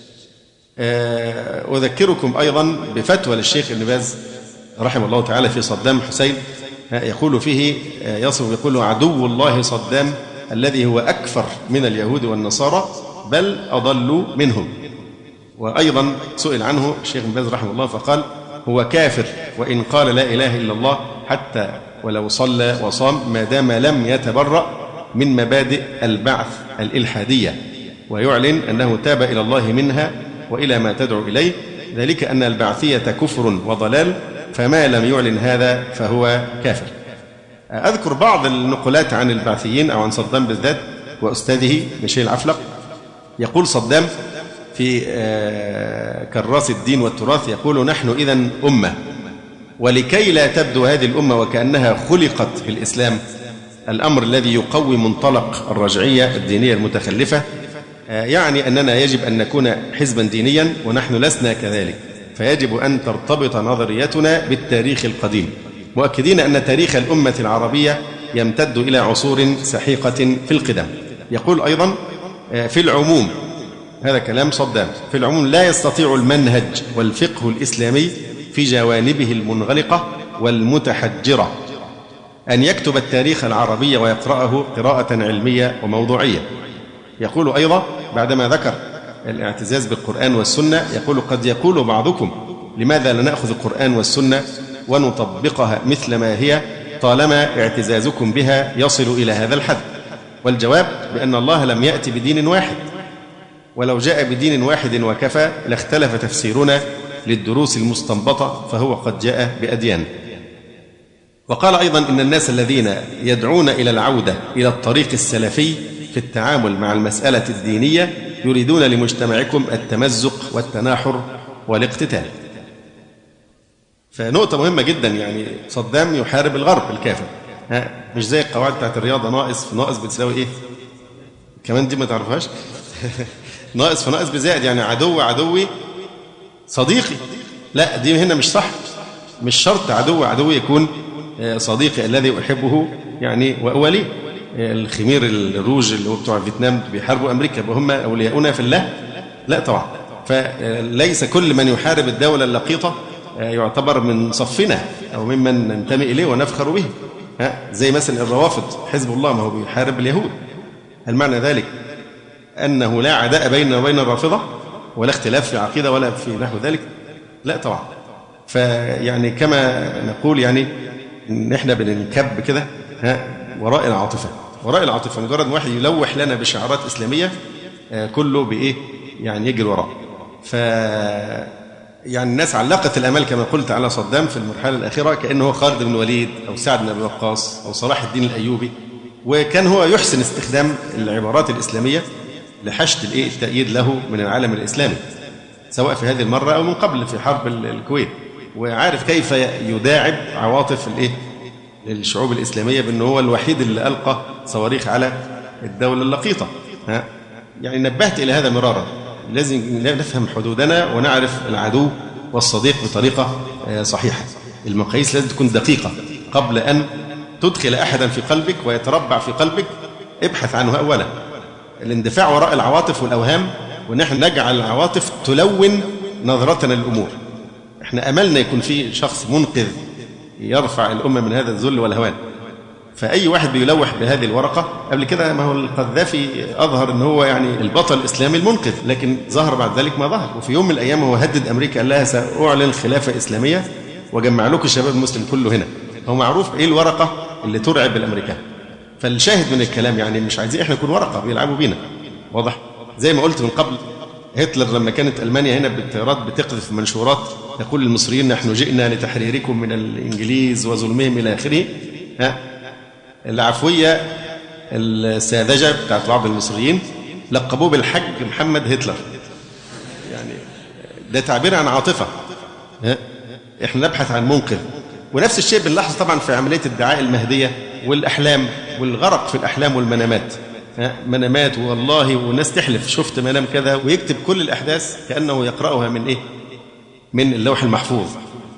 أذكركم أيضا بفتوى للشيخ ابن باز رحمه الله تعالى في صدام حسين، يقول فيه يقول عدو الله صدام الذي هو أكفر من اليهود والنصارى بل أضل منهم. وأيضا سئل عنه الشيخ ابن باز رحمه الله فقال هو كافر وإن قال لا إله إلا الله حتى ولو صلى وصام ما دام لم يتبرأ من مبادئ البعث الإلحادية، ويعلن أنه تاب إلى الله منها وإلى ما تدعو إليه، ذلك أن البعثية كفر وضلال، فما لم يعلن هذا فهو كافر. أذكر بعض النقولات عن البعثيين أو عن صدام بالذات وأستاذه ميشيل العفلق. يقول صدام في كراس الدين والتراث، يقول نحن إذن أمة، ولكي لا تبدو هذه الأمة وكأنها خلقت في الإسلام، الأمر الذي يقوي منطلق الرجعية الدينية المتخلفة، يعني أننا يجب أن نكون حزبا دينيا ونحن لسنا كذلك، فيجب أن ترتبط نظريتنا بالتاريخ القديم، مؤكدين أن تاريخ الأمة العربية يمتد إلى عصور سحيقة في القدم. يقول أيضا في العموم، هذا كلام صدام، في العموم لا يستطيع المنهج والفقه الإسلامي في جوانبه المنغلقة والمتحجرة أن يكتب التاريخ العربي ويقرأه قراءة علمية وموضوعية. يقول أيضا بعدما ذكر الاعتزاز بالقرآن والسنة، يقول قد يقول بعضكم لماذا لا نأخذ القرآن والسنة ونطبقها مثل ما هي طالما اعتزازكم بها يصل إلى هذا الحد؟ والجواب بأن الله لم يأتي بدين واحد، ولو جاء بدين واحد وكفى لاختلف تفسيرنا للدروس المستنبطة، فهو قد جاء بأديان. وقال أيضا إن الناس الذين يدعون إلى العودة إلى الطريق السلفي في التعامل مع المسألة الدينية يريدون لمجتمعكم التمزق والتناحر والاقتتال. فنقطة مهمة جدا، يعني صدام يحارب الغرب الكافر، مش زي القواعد بتاعت الرياضة، ناقص في ناقص بتساوي إيه؟ كمان دي ما تعرفهاش؟ ناقص في ناقص بزائد، يعني عدوي صديقي. لا، دي هنا مش صح، مش شرط عدوي يكون صديقي الذي أحبه يعني وأوليه. الخمير الروج اللي هو بتوع فيتنام بيحاربوا أمريكا وهم أولياؤنا في الله؟ لا طبعا. فليس كل من يحارب الدولة اللقيطة يعتبر من صفنا أو ممن ننتمي إليه ونفخر به. زي مثلا الروافض، حزب الله ما هو بيحارب اليهود، هل معنى ذلك أنه لا عداء بيننا وبين الرافضة ولا اختلاف في عقيدة ولا في نحو ذلك؟ لا طبعا. فيعني كما نقول يعني إن إحنا بننكب كده وراء العاطفة، مجرد واحد يلوح لنا بشعارات إسلامية كله بإيه يعني يجري وراه. يعني الناس علقت الأمال كما قلت على صدام في المرحلة الأخيرة كأنه خالد بن الوليد أو سعد بن أبي وقاص أو صلاح الدين الأيوبي، وكان هو يحسن استخدام العبارات الإسلامية لحشد التأييد له من العالم الإسلامي، سواء في هذه المرة أو من قبل في حرب الكويت، وعارف كيف يداعب عواطف الشعوب الإسلامية بأنه هو الوحيد اللي ألقى صواريخ على الدولة اللقيطة. يعني نبهت إلى هذا مرارا، لازم نفهم حدودنا ونعرف العدو والصديق بطريقة صحيحة. المقاييس لازم تكون دقيقة قبل أن تدخل أحدا في قلبك ويتربع في قلبك. ابحث عنه أولا. الاندفاع وراء العواطف والأوهام، ونحن نجعل العواطف تلون نظرتنا للأمور. احنا أملنا يكون في شخص منقذ يرفع الأمة من هذا الذل والهوان، فأي واحد بيلوح بهذه الورقة. قبل كده ما هو القذافي أظهر أنه هو يعني البطل الإسلامي المنقذ، لكن ظهر بعد ذلك ما ظهر. وفي يوم من الأيام هو هدد أمريكا قال لها سأعلن خلافة إسلامية وجمع لكم الشباب المسلم كله هنا. هو معروف إيه الورقة اللي ترعب الأمريكان. فالشاهد من الكلام يعني مش عايزين إحنا نكون ورقة بيلعبوا بينا، واضح؟ زي ما قلت من قبل هتلر لما كانت ألمانيا هنا بالطيارات بتقذف منشورات يقول للمصريين نحن جئنا لتحريركم من الإنجليز وظلمهم إلى آخره، العفوية الساذجة بتاعت بعض المصريين لقبوه بالحج محمد هتلر. يعني ده تعبير عن عاطفة. احنا نبحث عن منقذ. ونفس الشيء بنلاحظ طبعا في عملية الدعاء المهدية والأحلام والغرق في الأحلام والمنامات. منامات والله والناس تحلف شفت منام كذا ويكتب كل الأحداث كأنه يقرأها من إيه؟ من اللوح المحفوظ،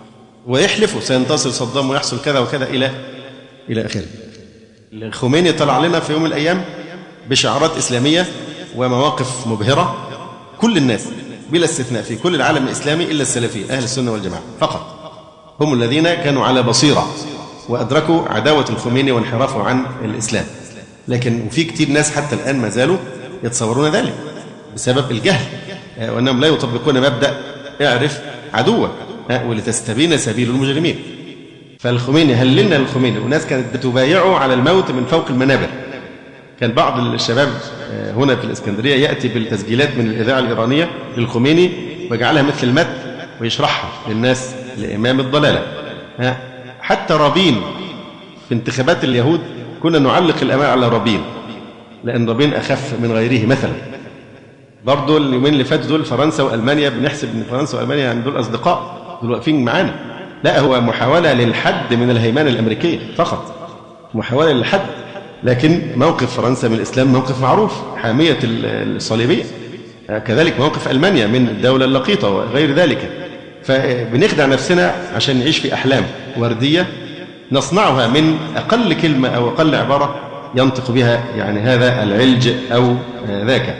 ويحلف سينتصر صدام ويحصل كذا وكذا إلى آخره. الخميني طلع لنا في يوم من الأيام بشعارات إسلامية ومواقف مبهرة. كل الناس بلا استثناء في كل العالم الإسلامي إلا السلفية أهل السنة والجماعة فقط هم الذين كانوا على بصيرة وأدركوا عداوة الخميني وانحرافه عن الإسلام. لكن وفي كتير ناس حتى الآن ما زالوا يتصورون ذلك بسبب الجهل، وأنهم لا يطبقون مبدأ اعرف عدوك ولتستبين سبيل المجرمين. فالخميني هللنا الخميني وناس كانت بتبايعه على الموت من فوق المنابر. كان بعض الشباب هنا في الإسكندرية يأتي بالتسجيلات من الإذاعة الإيرانية للخميني ويجعلها مثل المتن ويشرحها للناس لإمام الضلالة. حتى رابين في انتخابات اليهود كنا نعلق الأمال على رابين لأن رابين أخف من غيره مثلا. برضو اليومين اللي فاتوا دول فرنسا وألمانيا بنحسب أن فرنسا وألمانيا يعني دول أصدقاء دول واقفين معانا. لا، هو محاولة للحد من الهيمنة الأمريكية فقط، محاولة للحد. لكن موقف فرنسا من الإسلام موقف معروف، حامية الصليبية. كذلك موقف ألمانيا من الدولة اللقيطة وغير ذلك. فبنخدع نفسنا عشان نعيش في أحلام وردية نصنعها من أقل كلمة أو أقل عبارة ينطق بها يعني هذا العلج أو ذاك.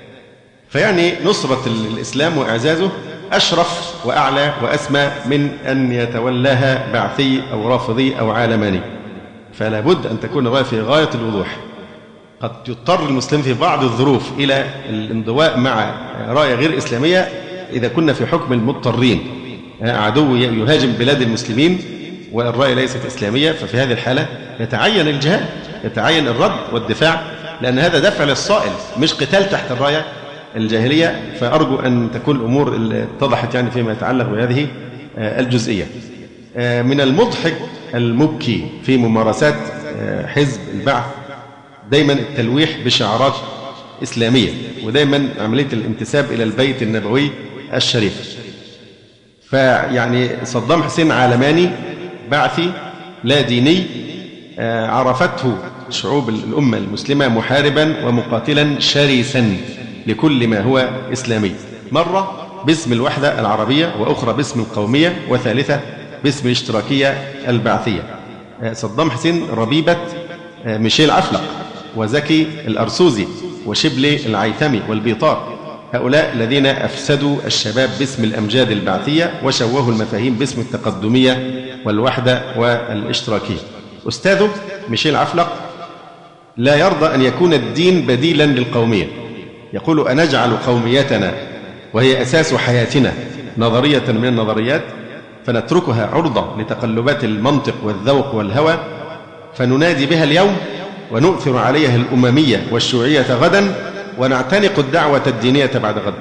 فيعني نصرة الإسلام وإعزازه أشرف وأعلى وأسمى من أن يتولاها بعثي أو رافضي أو عالماني. فلا بد أن تكون الراية في غاية الوضوح. قد يضطر المسلم في بعض الظروف إلى الانضواء مع راية غير إسلامية إذا كنا في حكم المضطرين، عدو يهاجم بلاد المسلمين والراية ليست إسلامية، ففي هذه الحالة يتعين الجهاد، يتعين الرد والدفاع، لأن هذا دفع للصائل مش قتال تحت الراية الجاهلية. فأرجو أن تكون الأمور اتضحت يعني فيما يتعلق بهذه الجزئية. من المضحك المبكي في ممارسات حزب البعث دايما التلويح بشعارات إسلامية، ودايما عملية الانتساب إلى البيت النبوي الشريف. فيعني صدام حسين عالماني بعثي لا ديني، عرفته شعوب الأمة المسلمة محاربا ومقاتلا شرسا لكل ما هو إسلامي، مرة باسم الوحدة العربية، وأخرى باسم القومية، وثالثة باسم الاشتراكية البعثية. صدام حسين ربيبة ميشيل عفلق وزكي الأرسوزي وشبلي العيثمي والبيطار، هؤلاء الذين أفسدوا الشباب باسم الأمجاد البعثية وشوهوا المفاهيم باسم التقدمية والوحدة والاشتراكية. أستاذه ميشيل عفلق لا يرضى أن يكون الدين بديلا للقومية، يقول أنجعل قوميتنا وهي أساس حياتنا نظرية من النظريات فنتركها عرضة لتقلبات المنطق والذوق والهوى فننادي بها اليوم ونؤثر عليها الأممية والشيوعية غدا ونعتنق الدعوة الدينية بعد غد.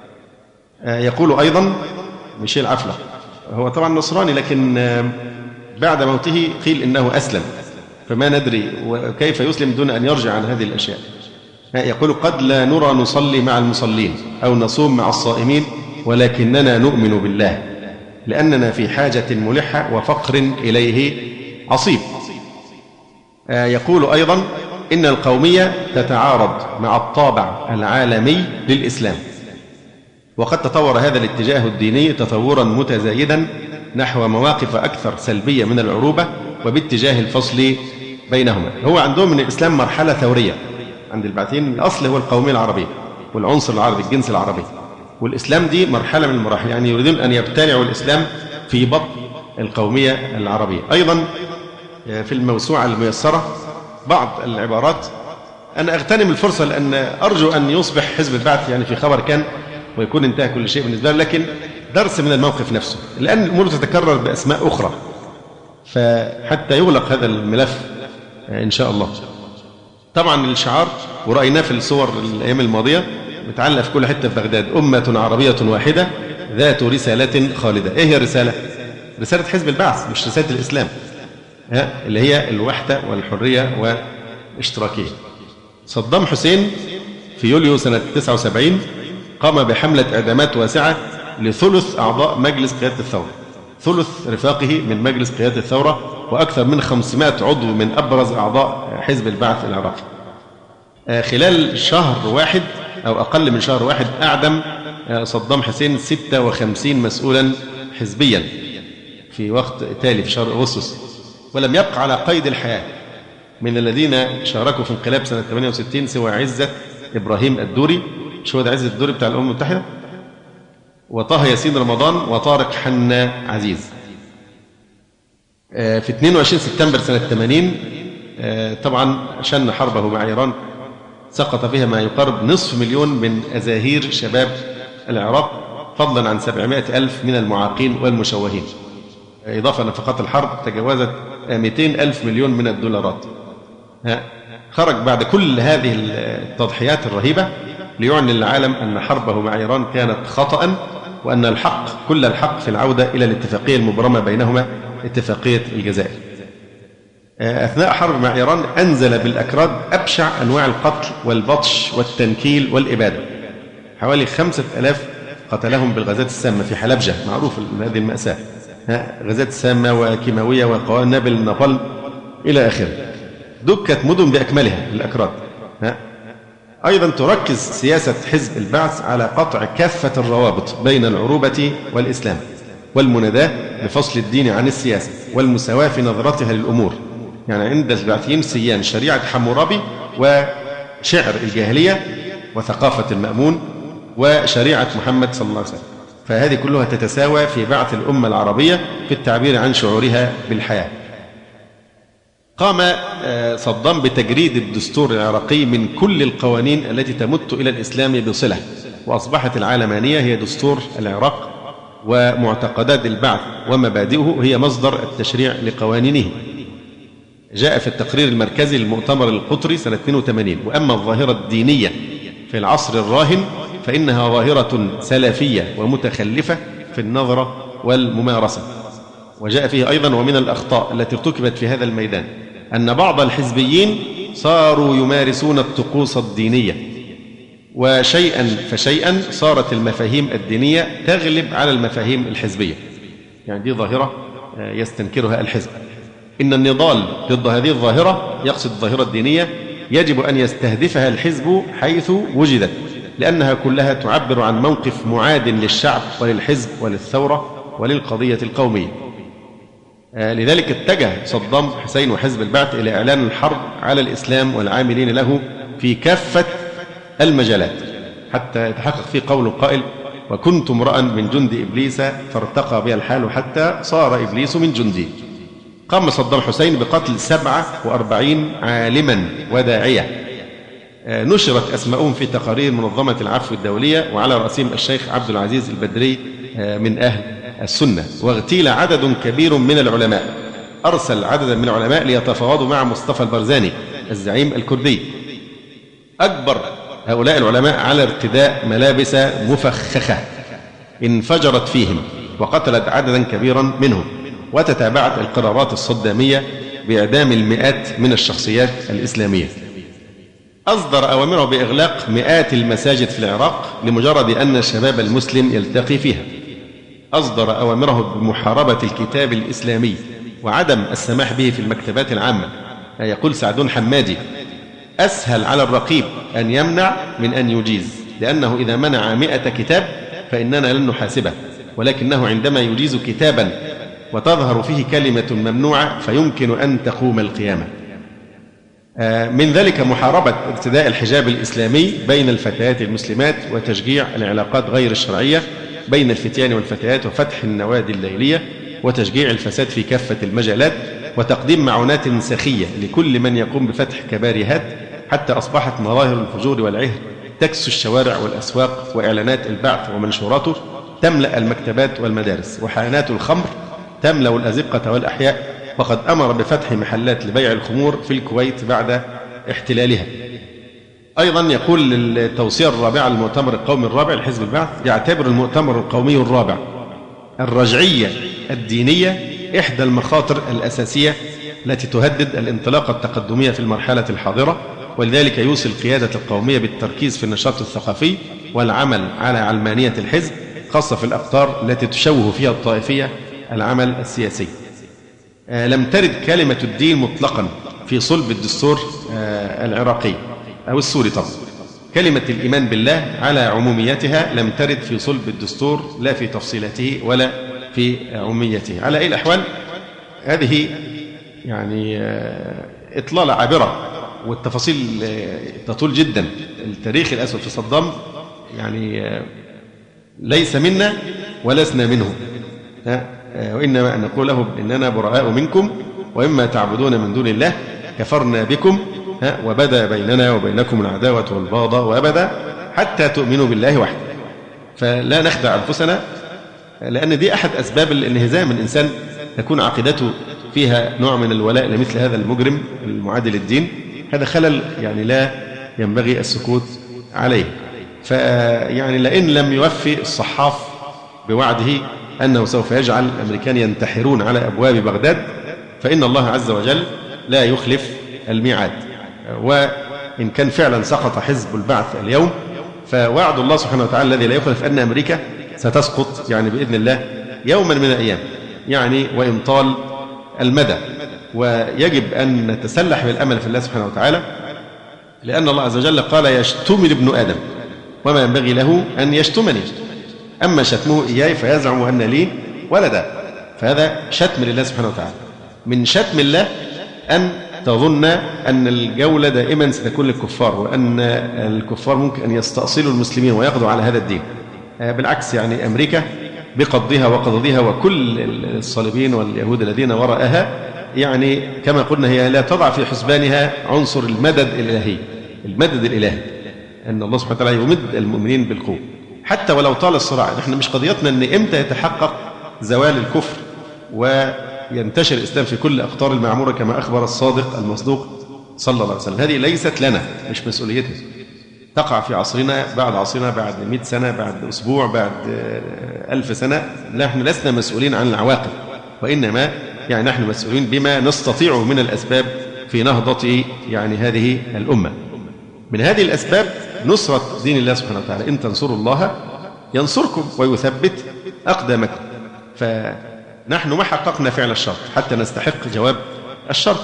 يقول أيضا ميشيل عفلق، هو طبعا نصراني لكن بعد موته قيل إنه أسلم، فما ندري كيف يسلم دون أن يرجع عن هذه الأشياء. يقول قد لا نرى نصلي مع المصلين أو نصوم مع الصائمين ولكننا نؤمن بالله لأننا في حاجة ملحة وفقر إليه عصيب. يقول أيضا إن القومية تتعارض مع الطابع العالمي للإسلام، وقد تطور هذا الاتجاه الديني تطورا متزايدا نحو مواقف أكثر سلبية من العروبة وباتجاه الفصل بينهما. هو عندهم من الإسلام مرحلة ثورية عند البعثين، الأصل هو القومية العربية والعنصر العربي الجنس العربي، والإسلام دي مرحلة من المراحل، يعني يريدون أن يبتلعوا الإسلام في بطن القومية العربية. أيضا في الموسوعة الميسرة بعض العبارات، أنا أغتنم الفرصة لأن أرجو أن يصبح حزب البعث يعني في خبر كان ويكون انتهى كل شيء بالنسبة له، لكن درس من الموقف نفسه، لأن الأمور تتكرر بأسماء أخرى فحتى يغلق هذا الملف إن شاء الله. طبعا الشعار ورأيناه في الصور الأيام الماضية متعلق في كل حتة في بغداد: أمة عربية واحدة ذات رسالة خالدة. إيه هي الرسالة؟ رسالة حزب البعث، مش رسالة الإسلام، اللي هي الوحدة والحرية والاشتراكية. صدام حسين في يوليو سنة 79 قام بحملة إعدامات واسعة لثلث أعضاء مجلس قيادة الثورة، ثلث رفاقه من مجلس قيادة الثورة، وأكثر من 500 عضو من أبرز أعضاء حزب البعث العراقي. خلال شهر واحد أو أقل من شهر واحد أعدم صدام حسين 56 مسؤولا حزبيا في وقت تالي في شهر أغسطس، ولم يبقى على قيد الحياة من الذين شاركوا في انقلاب سنة 68 سوى عزة إبراهيم الدوري، مش هو ده عزة الدوري بتاع الأمم المتحدة، وطه ياسين رمضان وطارق حنا عزيز. في 22 سبتمبر سنة 80 طبعا شن حربه مع إيران، سقط فيها ما يقارب 500,000 من أزاهير شباب العراق، فضلا عن 700,000 من المعاقين والمشوهين، إضافة نفقات الحرب تجاوزت 200,000 مليون من الدولارات. خرج بعد كل هذه التضحيات الرهيبة ليعلن للعالم أن حربه مع إيران كانت خطأ، وأن الحق كل الحق في العودة إلى الاتفاقية المبرمة بينهما، اتفاقية الجزائر. أثناء حرب مع إيران أنزل بالأكراد أبشع أنواع القتل والبطش والتنكيل والإبادة. حوالي 5,000 قتلهم بالغازات السامة في حلبجة، معروف هذه المأساة، غازات سامة وكيماوية وقنابل النابالم إلى آخره. دكت مدن بأكملها الأكراد. أيضا تركز سياسة حزب البعث على قطع كافة الروابط بين العروبة والإسلام، والمناداة بفصل الدين عن السياسة، والمساواة في نظرتها للأمور. يعني عند البعثيين سيان شريعة حمورابي وشعر الجاهلية وثقافة المأمون وشريعة محمد صلى الله عليه وسلم، فهذه كلها تتساوى في بعث الأمة العربية في التعبير عن شعورها بالحياة. قام صدام بتجريد الدستور العراقي من كل القوانين التي تمت إلى الإسلام بصلة، وأصبحت العلمانية هي دستور العراق، ومعتقدات البعث ومبادئه هي مصدر التشريع لقوانينه. جاء في التقرير المركزي للمؤتمر القطري سنة 82: وأما الظاهرة الدينية في العصر الراهن فإنها ظاهرة سلفية ومتخلفة في النظرة والممارسة. وجاء فيه أيضا: ومن الأخطاء التي ارتكبت في هذا الميدان أن بعض الحزبيين صاروا يمارسون الطقوس الدينية، وشيئا فشيئا صارت المفاهيم الدينية تغلب على المفاهيم الحزبية. يعني دي ظاهرة يستنكرها الحزب. إن النضال ضد هذه الظاهرة، يقصد الظاهرة الدينية، يجب أن يستهدفها الحزب حيث وجدت، لأنها كلها تعبر عن موقف معاد للشعب وللحزب وللثورة وللقضية القومية. لذلك اتجه صدام حسين وحزب البعث إلى إعلان الحرب على الإسلام والعاملين له في كافة المجالات، حتى يتحقق فيه قول القائل: وكنت امرأ من جند إبليس فارتقى بي الحال حتى صار إبليس من جندي. قام صدام حسين بقتل 47 عالما وداعية، نشرت أسماءهم في تقارير منظمة العفو الدولية، وعلى رأسهم الشيخ عبد العزيز البدري من أهل السنة. واغتيل عدد كبير من العلماء، أرسل عددا من العلماء ليتفاوضوا مع مصطفى البرزاني الزعيم الكردي. أجبر هؤلاء العلماء على ارتداء ملابس مفخخة انفجرت فيهم، وقتلت عددا كبيرا منهم. وتتابعت القرارات الصدامية بإعدام المئات من الشخصيات الإسلامية. أصدر أوامره بإغلاق مئات المساجد في العراق لمجرد أن الشباب المسلم يلتقي فيها. أصدر أوامره بمحاربة الكتاب الإسلامي وعدم السماح به في المكتبات العامة. يقول سعدون حمادي: أسهل على الرقيب أن يمنع من أن يجيز، لأنه إذا منع 100 كتاب فإننا لن نحاسبه، ولكنه عندما يجيز كتابا وتظهر فيه كلمة ممنوعة فيمكن أن تقوم القيامة. من ذلك محاربة ارتداء الحجاب الإسلامي بين الفتيات المسلمات، وتشجيع العلاقات غير الشرعية بين الفتيان والفتيات، وفتح النوادي الليلية، وتشجيع الفساد في كافة المجالات، وتقديم معونات سخية لكل من يقوم بفتح كباريهات، حتى أصبحت مظاهر الفجور والعهر تكسو الشوارع والأسواق، وإعلانات البعث ومنشوراته تملأ المكتبات والمدارس، وحانات الخمر تملأ الأزقة والأحياء. وقد أمر بفتح محلات لبيع الخمور في الكويت بعد احتلالها. أيضا يقول التوصية الرابعة للمؤتمر القومي الرابع لحزب البعث: يعتبر المؤتمر القومي الرابع الرجعية الدينية إحدى المخاطر الأساسية التي تهدد الانطلاقة التقدمية في المرحلة الحاضرة، ولذلك يوصي القيادة القومية بالتركيز في النشاط الثقافي والعمل على علمانية الحزب، خاصة في الأقطار التي تشوه فيها الطائفية العمل السياسي. لم ترد كلمة الدين مطلقا في صلب الدستور العراقي أو السوري. طبعا كلمة الإيمان بالله على عموميتها لم ترد في صلب الدستور، لا في تفصيلاته ولا في عموميته. على أي الأحوال هذه يعني إطلالة عابرة، والتفاصيل تطول جدا. التاريخ الأسود في صدام يعني ليس منا ولسنا منه، وإنما أن نقول له إننا براء منكم وإما تعبدون من دون الله كفرنا بكم وبدا بيننا وبينكم العداوة والبغضاء وأبدا حتى تؤمنوا بالله وحده. فلا نخدع أنفسنا، لأن دي أحد أسباب الانهزام. الإنسان تكون عقيدته فيها نوع من الولاء لمثل هذا المجرم المعادي للدين، هذا خلل يعني لا ينبغي السكوت عليه. فيعني لئن لم يوفي الصحاف بوعده أنه سوف يجعل الأمريكان ينتحرون على أبواب بغداد، فإن الله عز وجل لا يخلف الميعاد. وإن كان فعلا سقط حزب البعث اليوم، فوعد الله سبحانه وتعالى الذي لا يخلف أن أمريكا ستسقط يعني بإذن الله يوما من الأيام، يعني وإن طال المدى. ويجب أن نتسلح بالأمل في الله سبحانه وتعالى، لأن الله عز وجل قال: يشتمني ابن آدم وما ينبغي له أن يشتمني، أما شتمه إياي فيزعم أن لي ولدا. فهذا شتم لله سبحانه وتعالى. من شتم الله أن تظن أن الجولة دائما ستكون للكفار، وأن الكفار ممكن أن يستأصلوا المسلمين ويقضوا على هذا الدين. بالعكس، يعني أمريكا بقضها وقضضها وكل الصليبيين واليهود الذين وراءها، يعني كما قلنا هي لا تضع في حسبانها عنصر المدد الإلهي. المدد الإلهي أن الله سبحانه وتعالى يمد المؤمنين بالقوة حتى ولو طال الصراع. نحن مش قضيتنا أن إمتى يتحقق زوال الكفر وينتشر الإسلام في كل أقطار المعمورة كما أخبر الصادق المصدوق صلى الله عليه وسلم. هذه ليست لنا، مش مسؤوليتنا. تقع في عصرنا، بعد عصرنا، بعد 100 سنة، بعد أسبوع، بعد 1000 سنة. نحن لسنا مسؤولين عن العواقب، وإنما يعني نحن مسؤولين بما نستطيع من الأسباب في نهضة يعني هذه الأمة. من هذه الأسباب نصرة دين الله سبحانه وتعالى: إن تنصروا الله ينصركم ويثبت أقدامكم. فنحن ما حققنا فعل الشرط حتى نستحق جواب الشرط.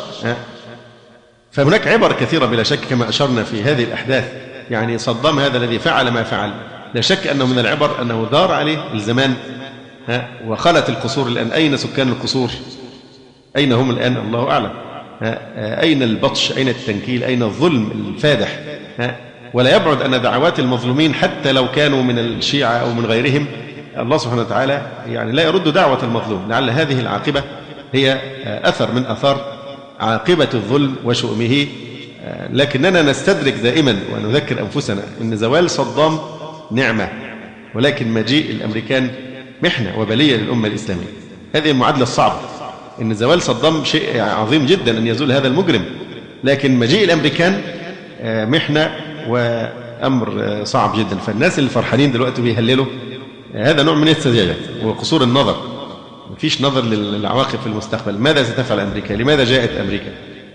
فهناك عبر كثيرة بلا شك كما أشرنا في هذه الأحداث. يعني صدام هذا الذي فعل ما فعل، لا شك أنه من العبر أنه دار عليه الزمان وخلت القصور. الآن أين سكان القصور؟ أين هم الآن؟ الله أعلم. أين البطش؟ أين التنكيل؟ أين الظلم الفادح؟ ولا يبعد أن دعوات المظلومين حتى لو كانوا من الشيعة أو من غيرهم، الله سبحانه وتعالى يعني لا يرد دعوة المظلوم. لعل هذه العاقبة هي أثر من أثار عاقبة الظلم وشؤمه. لكننا نستدرك دائما ونذكر أنفسنا أن زوال صدام نعمة، ولكن مجيء الأمريكان محنة وبلية للأمة الإسلامية. هذه المعادلة الصعبة، أن زوال صدام شيء عظيم جدا أن يزول هذا المجرم، لكن مجيء الأمريكان محنة وأمر صعب جدا. فالناس اللي فرحانين دلوقتي بيهللوا هذا نوع من السذاجة وقصور النظر. مفيش نظر للعواقب في المستقبل. ماذا ستفعل أمريكا؟ لماذا جاءت أمريكا؟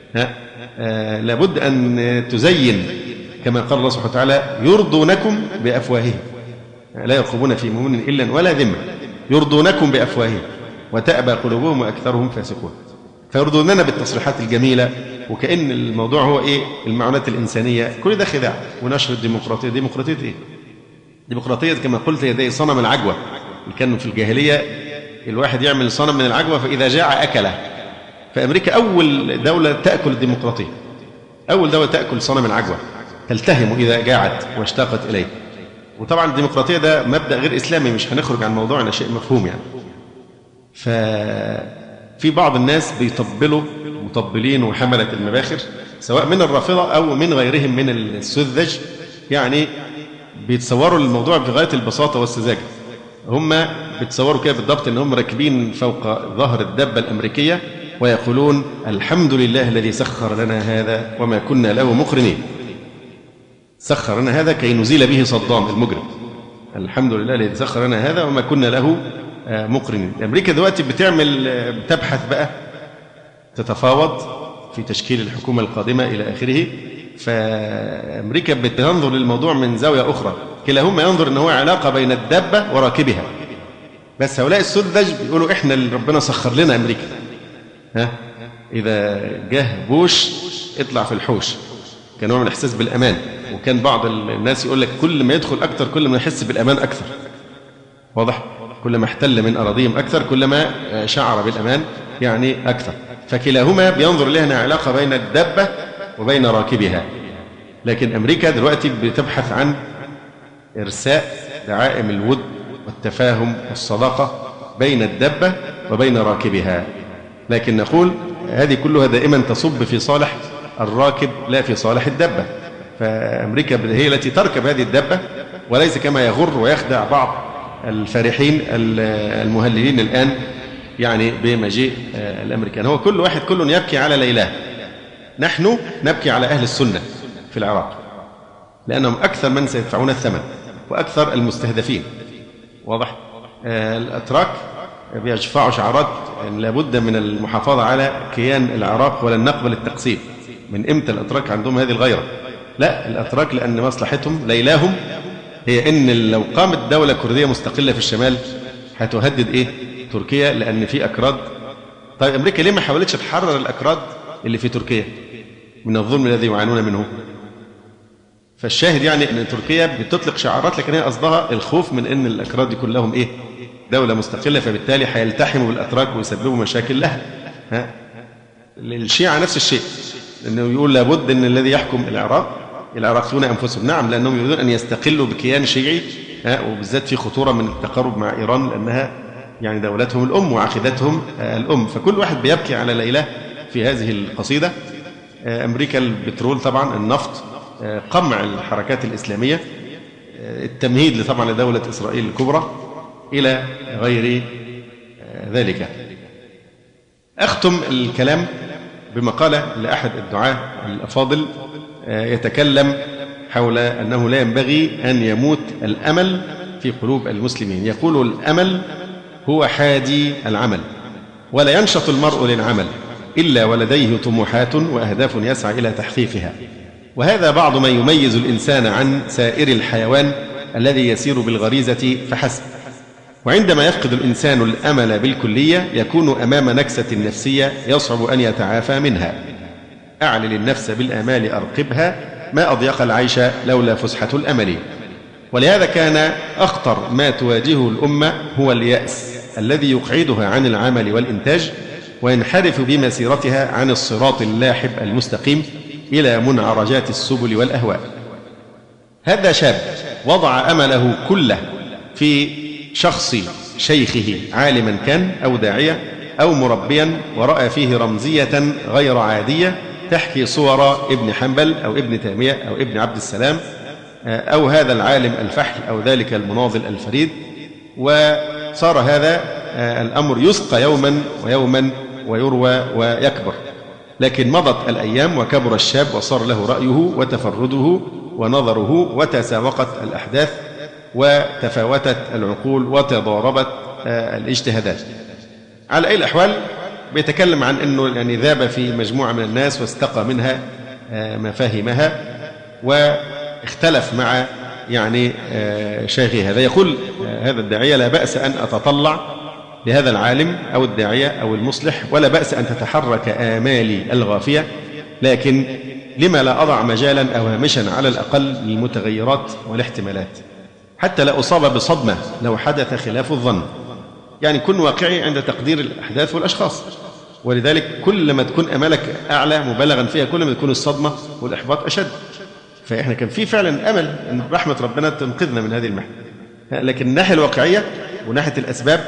لابد أن تزين كما قال الله سبحانه وتعالى: يرضونكم بأفواههم لا يرقبون في مؤمن إلا ولا ذمة. يرضونكم بأفواههم وتأبى قلوبهم وأكثرهم فاسقون. فيرضوننا بالتصريحات الجميلة وكأن الموضوع هو إيه؟ المعونات الإنسانية. كل ده خداع. ونشر الديمقراطية. ديمقراطية إيه؟ ديمقراطية كما قلت هي زي صنم العجوة اللي كانوا في الجاهلية. الواحد يعمل صنم من العجوة فإذا جاع أكله. فأمريكا أول دولة تأكل الديمقراطية، أول دولة تأكل صنم العجوة، تلتهم إذا جاعت واشتاقت إليه. وطبعا الديمقراطية ده مبدأ غير إسلامي، مش هنخرج عن موضوعنا، شيء مفهوم يعني. ففي بعض الناس بيطبلوا مطبلين وحملة المباخر، سواء من الرافضة أو من غيرهم من السذج، يعني بيتصوروا الموضوع بغاية البساطة والسذاجة. هم بيتصوروا كده بالضبط ان هم راكبين فوق ظهر الدبة الأمريكية ويقولون: الحمد لله الذي سخر لنا هذا وما كنا له مقرنين. سخر لنا هذا كي نزيل به صدام المجرم. الحمد لله الذي سخر لنا هذا وما كنا له مقرنين. أمريكا دلوقتي بتبحث بقى، تتفاوض في تشكيل الحكومة القادمة إلى آخره. فأمريكا بتنظر للموضوع من زاوية أخرى، كلاهما ينظر أنه هو علاقة بين الدابة وراكبها. بس هؤلاء السذج بيقولوا إحنا اللي ربنا سخر لنا أمريكا. إذا جه بوش اطلع في الحوش، كان نوع من الإحساس بالأمان. وكان بعض الناس يقول لك كل ما يدخل أكثر كل ما يحس بالأمان أكثر. واضح؟ كل ما احتل من أراضيهم أكثر كل ما شعر بالأمان يعني أكثر. فكلاهما بينظر لها علاقة بين الدابة وبين راكبها. لكن أمريكا دلوقتي بتبحث عن إرساء دعائم الود والتفاهم والصداقة بين الدابة وبين راكبها. لكن نقول هذه كلها دائما تصب في صالح الراكب لا في صالح الدابة. فأمريكا هي التي تركب هذه الدابة، وليس كما يغر ويخدع بعض الفارحين المهللين الآن يعني بمجيء الأمريكان. هو كل واحد كل يبكي على ليلاه. نحن نبكي على أهل السنة في العراق، لأنهم أكثر من سيدفعون الثمن وأكثر المستهدفين. واضح؟ الأتراك بيشفعوا شعارات لابد من المحافظة على كيان العراق ولن نقبل التقسيم. من إمتى الأتراك عندهم هذه الغيرة؟ لا، الأتراك لأن مصلحتهم ليلاهم هي إن لو قامت دولة كردية مستقلة في الشمال هتهدد إيه؟ تركيا، لأن في أكراد. طيب أمريكا ليه ما حاولتش تحرر الأكراد اللي في تركيا من الظلم الذي يعانون منه؟ فالشاهد يعني أن تركيا بتطلق شعارات لكن هي قصدها الخوف من أن الأكراد يكون لهم إيه؟ دولة مستقلة، فبالتالي هيلتحموا بالأتراك ويسببوا مشاكل لها. الشيعة نفس الشيء، لأنه يقول لابد أن الذي يحكم العراقيون أنفسهم. نعم، لأنهم يريدون أن يستقلوا بكيان شيعي، وبالذات في خطورة من التقرب مع إيران لأنها يعني دولتهم الأم وعقيدتهم الأم. فكل واحد بيبكي على ليلة في هذه القصيدة. أمريكا البترول طبعا، النفط، قمع الحركات الإسلامية، التمهيد طبعا لدولة إسرائيل الكبرى إلى غير ذلك. أختم الكلام بمقالة لأحد الدعاة الأفاضل يتكلم حول أنه لا ينبغي أن يموت الأمل في قلوب المسلمين. يقول الأمل هو حادي العمل، ولا ينشط المرء للعمل إلا ولديه طموحات وأهداف يسعى إلى تحقيقها، وهذا بعض ما يميز الإنسان عن سائر الحيوان الذي يسير بالغريزة فحسب. وعندما يفقد الإنسان الأمل بالكلية يكون أمام نكسة نفسية يصعب أن يتعافى منها. أعلل النفس بالآمال أرقبها، ما أضيق العيش لولا فسحة الأمل. ولهذا كان أخطر ما تواجهه الأمة هو اليأس الذي يقعدها عن العمل والإنتاج وينحرف بمسيرتها عن الصراط اللاحب المستقيم إلى منعرجات السبل والأهواء. هذا شاب وضع أمله كله في شخص شيخه، عالما كان أو داعية أو مربيا، ورأى فيه رمزية غير عادية تحكي صور ابن حنبل أو ابن تيمية أو ابن عبد السلام أو هذا العالم الفحل أو ذلك المناضل الفريد. وصار هذا الأمر يسقى يوما ويوما ويروى ويكبر. لكن مضت الأيام وكبر الشاب وصار له رأيه وتفرده ونظره، وتساوقت الأحداث وتفاوتت العقول وتضاربت الاجتهادات. على أي الأحوال بيتكلم عن أنه يعني ذاب في مجموعة من الناس واستقى منها مفاهيمها واختلف مع يعني شيخي هذا. يقول هذا الداعية: لا بأس أن أتطلع لهذا العالم أو الداعية أو المصلح، ولا بأس أن تتحرك آمالي الغافية، لكن لما لا أضع مجالا أو هامشا على الأقل للمتغيرات والاحتمالات حتى لا أصاب بصدمة لو حدث خلاف الظن. يعني كن واقعي عند تقدير الأحداث والأشخاص، ولذلك كل ما تكون أمالك أعلى مبالغا فيها كل ما تكون الصدمة والإحباط أشد. فإحنا كان في فعلا أمل أن رحمة ربنا تنقذنا من هذه المحنة، لكن الناحية الواقعية وناحية الأسباب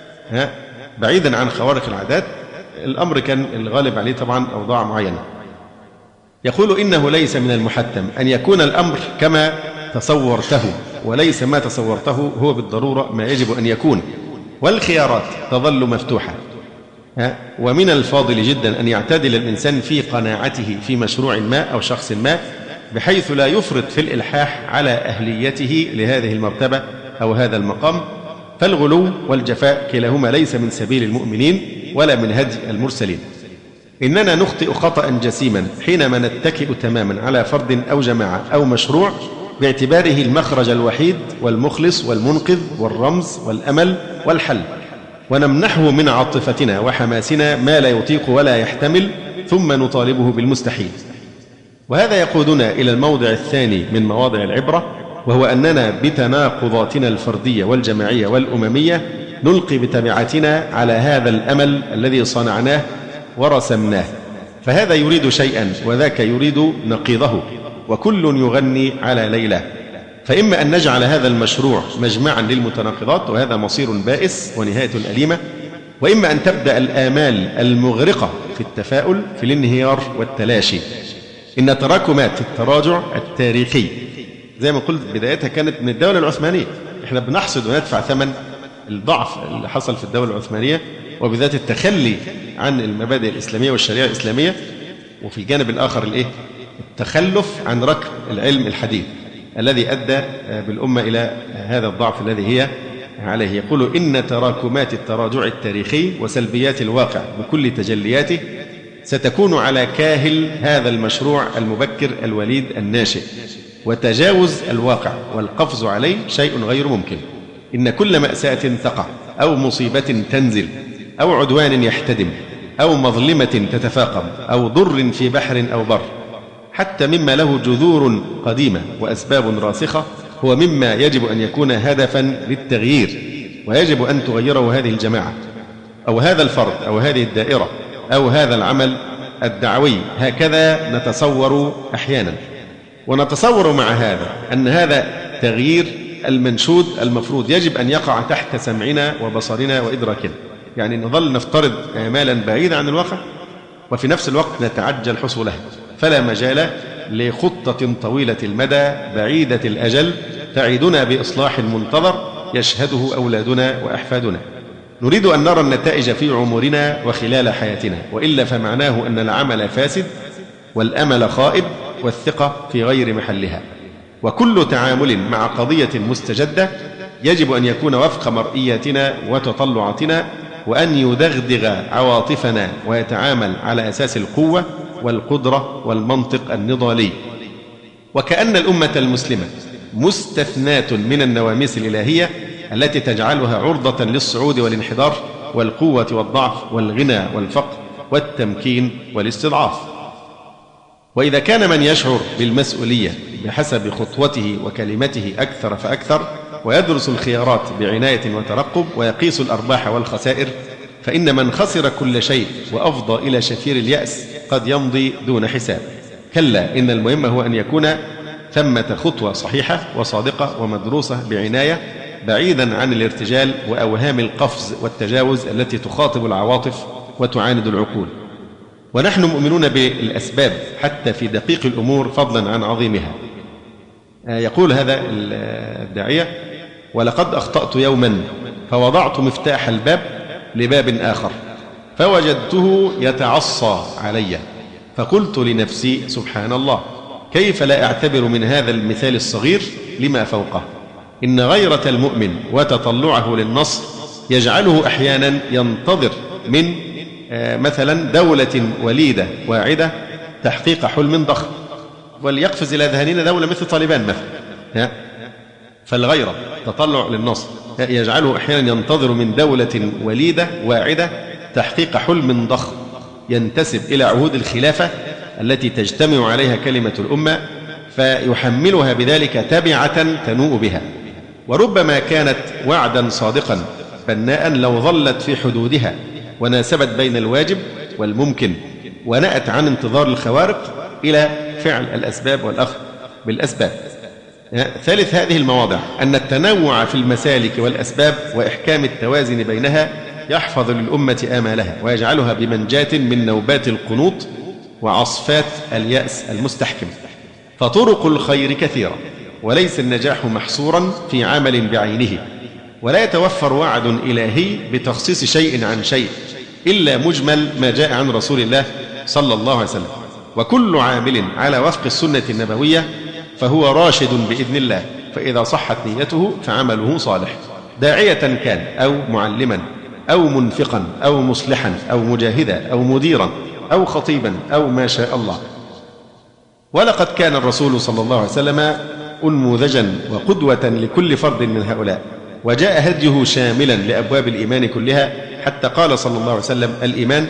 بعيدا عن خوارق العادات الأمر كان الغالب عليه طبعا أوضاع معينة. يقول: إنه ليس من المحتم أن يكون الأمر كما تصورته، وليس ما تصورته هو بالضرورة ما يجب أن يكون، والخيارات تظل مفتوحة. ومن الفاضل جدا أن يعتدل الإنسان في قناعته في مشروع ما أو شخص ما بحيث لا يفرط في الإلحاح على أهليته لهذه المرتبة أو هذا المقام، فالغلو والجفاء كلاهما ليس من سبيل المؤمنين ولا من هدي المرسلين. إننا نخطئ خطأ جسيما حينما نتكئ تماما على فرد أو جماعة أو مشروع باعتباره المخرج الوحيد والمخلص والمنقذ والرمز والأمل والحل، ونمنحه من عاطفتنا وحماسنا ما لا يطيق ولا يحتمل، ثم نطالبه بالمستحيل. وهذا يقودنا إلى الموضع الثاني من مواضع العبرة، وهو أننا بتناقضاتنا الفردية والجماعية والأممية نلقي بتبعتنا على هذا الأمل الذي صنعناه ورسمناه، فهذا يريد شيئا وذاك يريد نقيضه، وكل يغني على ليلى. فإما أن نجعل هذا المشروع مجمعا للمتناقضات، وهذا مصير بائس ونهاية أليمة، وإما أن تبدأ الآمال المغرقة في التفاؤل في الانهيار والتلاشي. إن تراكمات التراجع التاريخي زي ما قلت بدايتها كانت من الدولة العثمانية. إحنا بنحصد وندفع ثمن الضعف اللي حصل في الدولة العثمانية، وبذات التخلي عن المبادئ الإسلامية والشريعة الإسلامية، وفي الجانب الآخر التخلف عن ركب العلم الحديث الذي أدى بالأمة إلى هذا الضعف الذي هي عليه. يقول إن تراكمات التراجع التاريخي وسلبيات الواقع بكل تجلياته ستكون على كاهل هذا المشروع المبكر الوليد الناشئ، وتجاوز الواقع والقفز عليه شيء غير ممكن. إن كل مأساة تقع أو مصيبة تنزل أو عدوان يحتدم أو مظلمة تتفاقم أو ضر في بحر أو بر، حتى مما له جذور قديمة وأسباب راسخة، هو مما يجب أن يكون هدفا للتغيير، ويجب أن تغيره هذه الجماعة أو هذا الفرد أو هذه الدائرة أو هذا العمل الدعوي. هكذا نتصور أحيانا، ونتصور مع هذا أن هذا تغيير المنشود المفروض يجب أن يقع تحت سمعنا وبصرنا وإدراكنا، يعني نظل نفترض آمالا بعيدة عن الواقع وفي نفس الوقت نتعجل حصولها، فلا مجال لخطة طويلة المدى بعيدة الأجل تعيدنا بإصلاح منتظر يشهده أولادنا وأحفادنا. نريد أن نرى النتائج في عمرنا وخلال حياتنا، وإلا فمعناه أن العمل فاسد والأمل خائب والثقة في غير محلها. وكل تعامل مع قضية مستجدة يجب أن يكون وفق مرئياتنا وتطلعاتنا، وأن يدغدغ عواطفنا ويتعامل على أساس القوة والقدرة والمنطق النضالي. وكأن الأمة المسلمة مستثناة من النواميس الإلهية التي تجعلها عرضة للصعود والانحدار والقوة والضعف والغنى والفقر والتمكين والاستضعاف. وإذا كان من يشعر بالمسؤولية بحسب خطوته وكلمته أكثر فأكثر، ويدرس الخيارات بعناية وترقب، ويقيس الأرباح والخسائر، فإن من خسر كل شيء وأفضى إلى شفير اليأس قد يمضي دون حساب. كلا، إن المهم هو أن يكون ثمة خطوة صحيحة وصادقة ومدروسة بعناية، بعيدا عن الارتجال وأوهام القفز والتجاوز التي تخاطب العواطف وتعاند العقول. ونحن مؤمنون بالأسباب حتى في دقيق الأمور فضلا عن عظيمها. يقول هذا الداعية: ولقد أخطأت يوما فوضعت مفتاح الباب لباب آخر فوجدته يتعصى علي، فقلت لنفسي: سبحان الله، كيف لا أعتبر من هذا المثال الصغير لما فوقه؟ إن غيرة المؤمن وتطلعه للنصر يجعله أحيانا ينتظر من مثلا دولة وليدة واعدة تحقيق حلم ضخم، وليقفز إلى ذهننا دولة مثل طالبان مثلا. فالغيرة تطلع للنصر يجعله أحيانا ينتظر من دولة وليدة واعدة تحقيق حلم ضخم ينتسب إلى عهود الخلافة التي تجتمع عليها كلمة الأمة، فيحملها بذلك تبعة تنوء بها. وربما كانت وعدا صادقا بناء لو ظلت في حدودها وناسبت بين الواجب والممكن، ونأت عن انتظار الخوارق إلى فعل الأسباب والأخذ بالأسباب. ثالث هذه المواضع أن التنوع في المسالك والأسباب وإحكام التوازن بينها يحفظ للأمة آمالها، ويجعلها بمنجاة من نوبات القنوط وعصفات اليأس المستحكم. فطرق الخير كثيرة، وليس النجاح محصورا في عمل بعينه، ولا يتوفر وعد إلهي بتخصيص شيء عن شيء إلا مجمل ما جاء عن رسول الله صلى الله عليه وسلم. وكل عامل على وفق السنة النبوية فهو راشد بإذن الله، فإذا صحت نيته فعمله صالح، داعية كان أو معلما أو منفقا أو مصلحا أو مجاهدا أو مديرا أو خطيبا أو ما شاء الله. ولقد كان الرسول صلى الله عليه وسلم أنموذجا وقدوة لكل فرد من هؤلاء، وجاء هديه شاملا لأبواب الإيمان كلها، حتى قال صلى الله عليه وسلم: الإيمان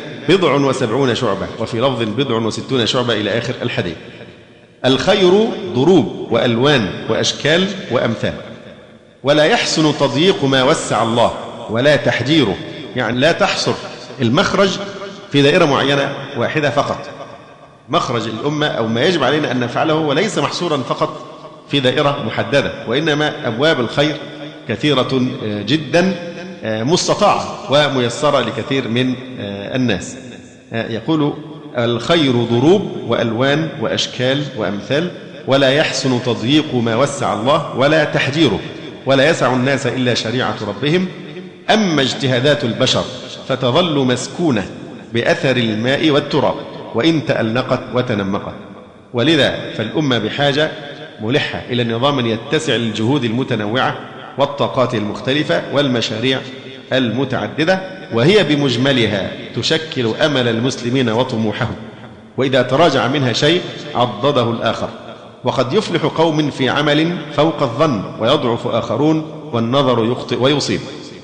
70 شعبة، وفي لفظ 60 شعبة إلى آخر الحديث. الخير ضروب وألوان وأشكال وأمثال، ولا يحسن تضييق ما وسع الله ولا تحجيره، يعني لا تحصر المخرج في دائرة معينة واحدة فقط. مخرج الأمة أو ما يجب علينا أن نفعله وليس محصورا فقط في دائرة محددة، وإنما أبواب الخير كثيرة جدا مستطاعة وميسرة لكثير من الناس. يقول: الخير ضروب وألوان وأشكال وأمثال، ولا يحسن تضييق ما وسع الله ولا تحجيره، ولا يسع الناس إلا شريعة ربهم. أما اجتهادات البشر فتظل مسكونة بأثر الماء والتراب، وإن تألقت وتنمقت. ولذا فالأمة بحاجة ملحة إلى نظام يتسع للجهود المتنوعة والطاقات المختلفة والمشاريع المتعددة، وهي بمجملها تشكل أمل المسلمين وطموحهم، وإذا تراجع منها شيء عضده الآخر. وقد يفلح قوم في عمل فوق الظن ويضعف آخرون، والنظر يخطئ ويصيب.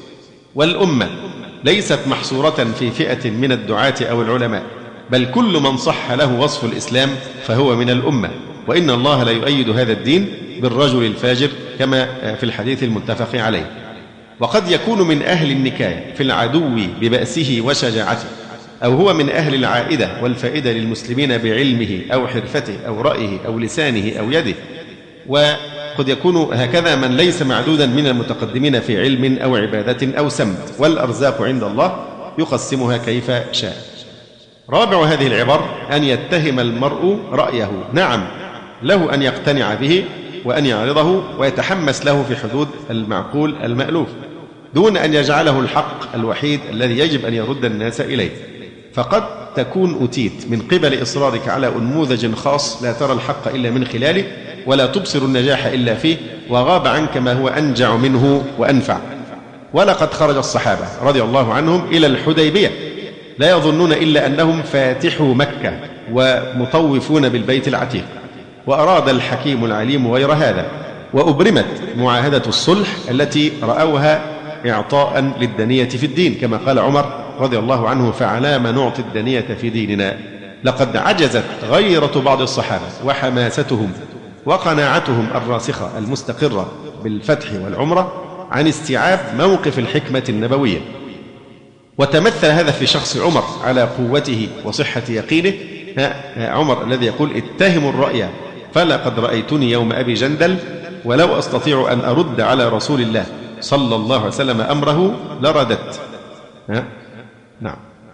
والأمة ليست محصورة في فئة من الدعاة أو العلماء، بل كل من صح له وصف الإسلام فهو من الأمة، وإن الله لا يؤيد هذا الدين بالرجل الفاجر كما في الحديث المتفق عليه. وقد يكون من أهل النكاية في العدو ببأسه وشجاعته، أو هو من أهل العائدة والفائدة للمسلمين بعلمه أو حرفته أو رأيه أو لسانه أو يده. وقد يكون هكذا من ليس معدودا من المتقدمين في علم أو عبادة أو سمت، والأرزاق عند الله يقسمها كيف شاء. رابع هذه العبر أن يتهم المرء رأيه، نعم له أن يقتنع به وأن يعرضه ويتحمس له في حدود المعقول المألوف، دون أن يجعله الحق الوحيد الذي يجب أن يرد الناس إليه. فقد تكون أتيت من قبل إصرارك على أنموذج خاص لا ترى الحق إلا من خلاله، ولا تبصر النجاح إلا فيه، وغاب عنك ما هو أنجع منه وأنفع. ولقد خرج الصحابة رضي الله عنهم إلى الحديبية لا يظنون إلا أنهم فاتحوا مكة ومطوفون بالبيت العتيق، وأراد الحكيم العليم غير هذا، وأبرمت معاهدة الصلح التي رأوها إعطاء للدنية في الدين، كما قال عمر رضي الله عنه: فعلام نعطي الدنية في ديننا. لقد عجزت غيرة بعض الصحابة وحماستهم وقناعتهم الراسخة المستقرة بالفتح والعمرة عن استيعاب موقف الحكمة النبوية. وتمثل هذا في شخص عمر على قوته وصحة يقينه. عمر الذي يقول: اتهموا الرأي فلقد رأيتني يوم أبي جندل، ولو أستطيع أن أرد على رسول الله صلى الله عليه وسلم أمره لرددت. نعم.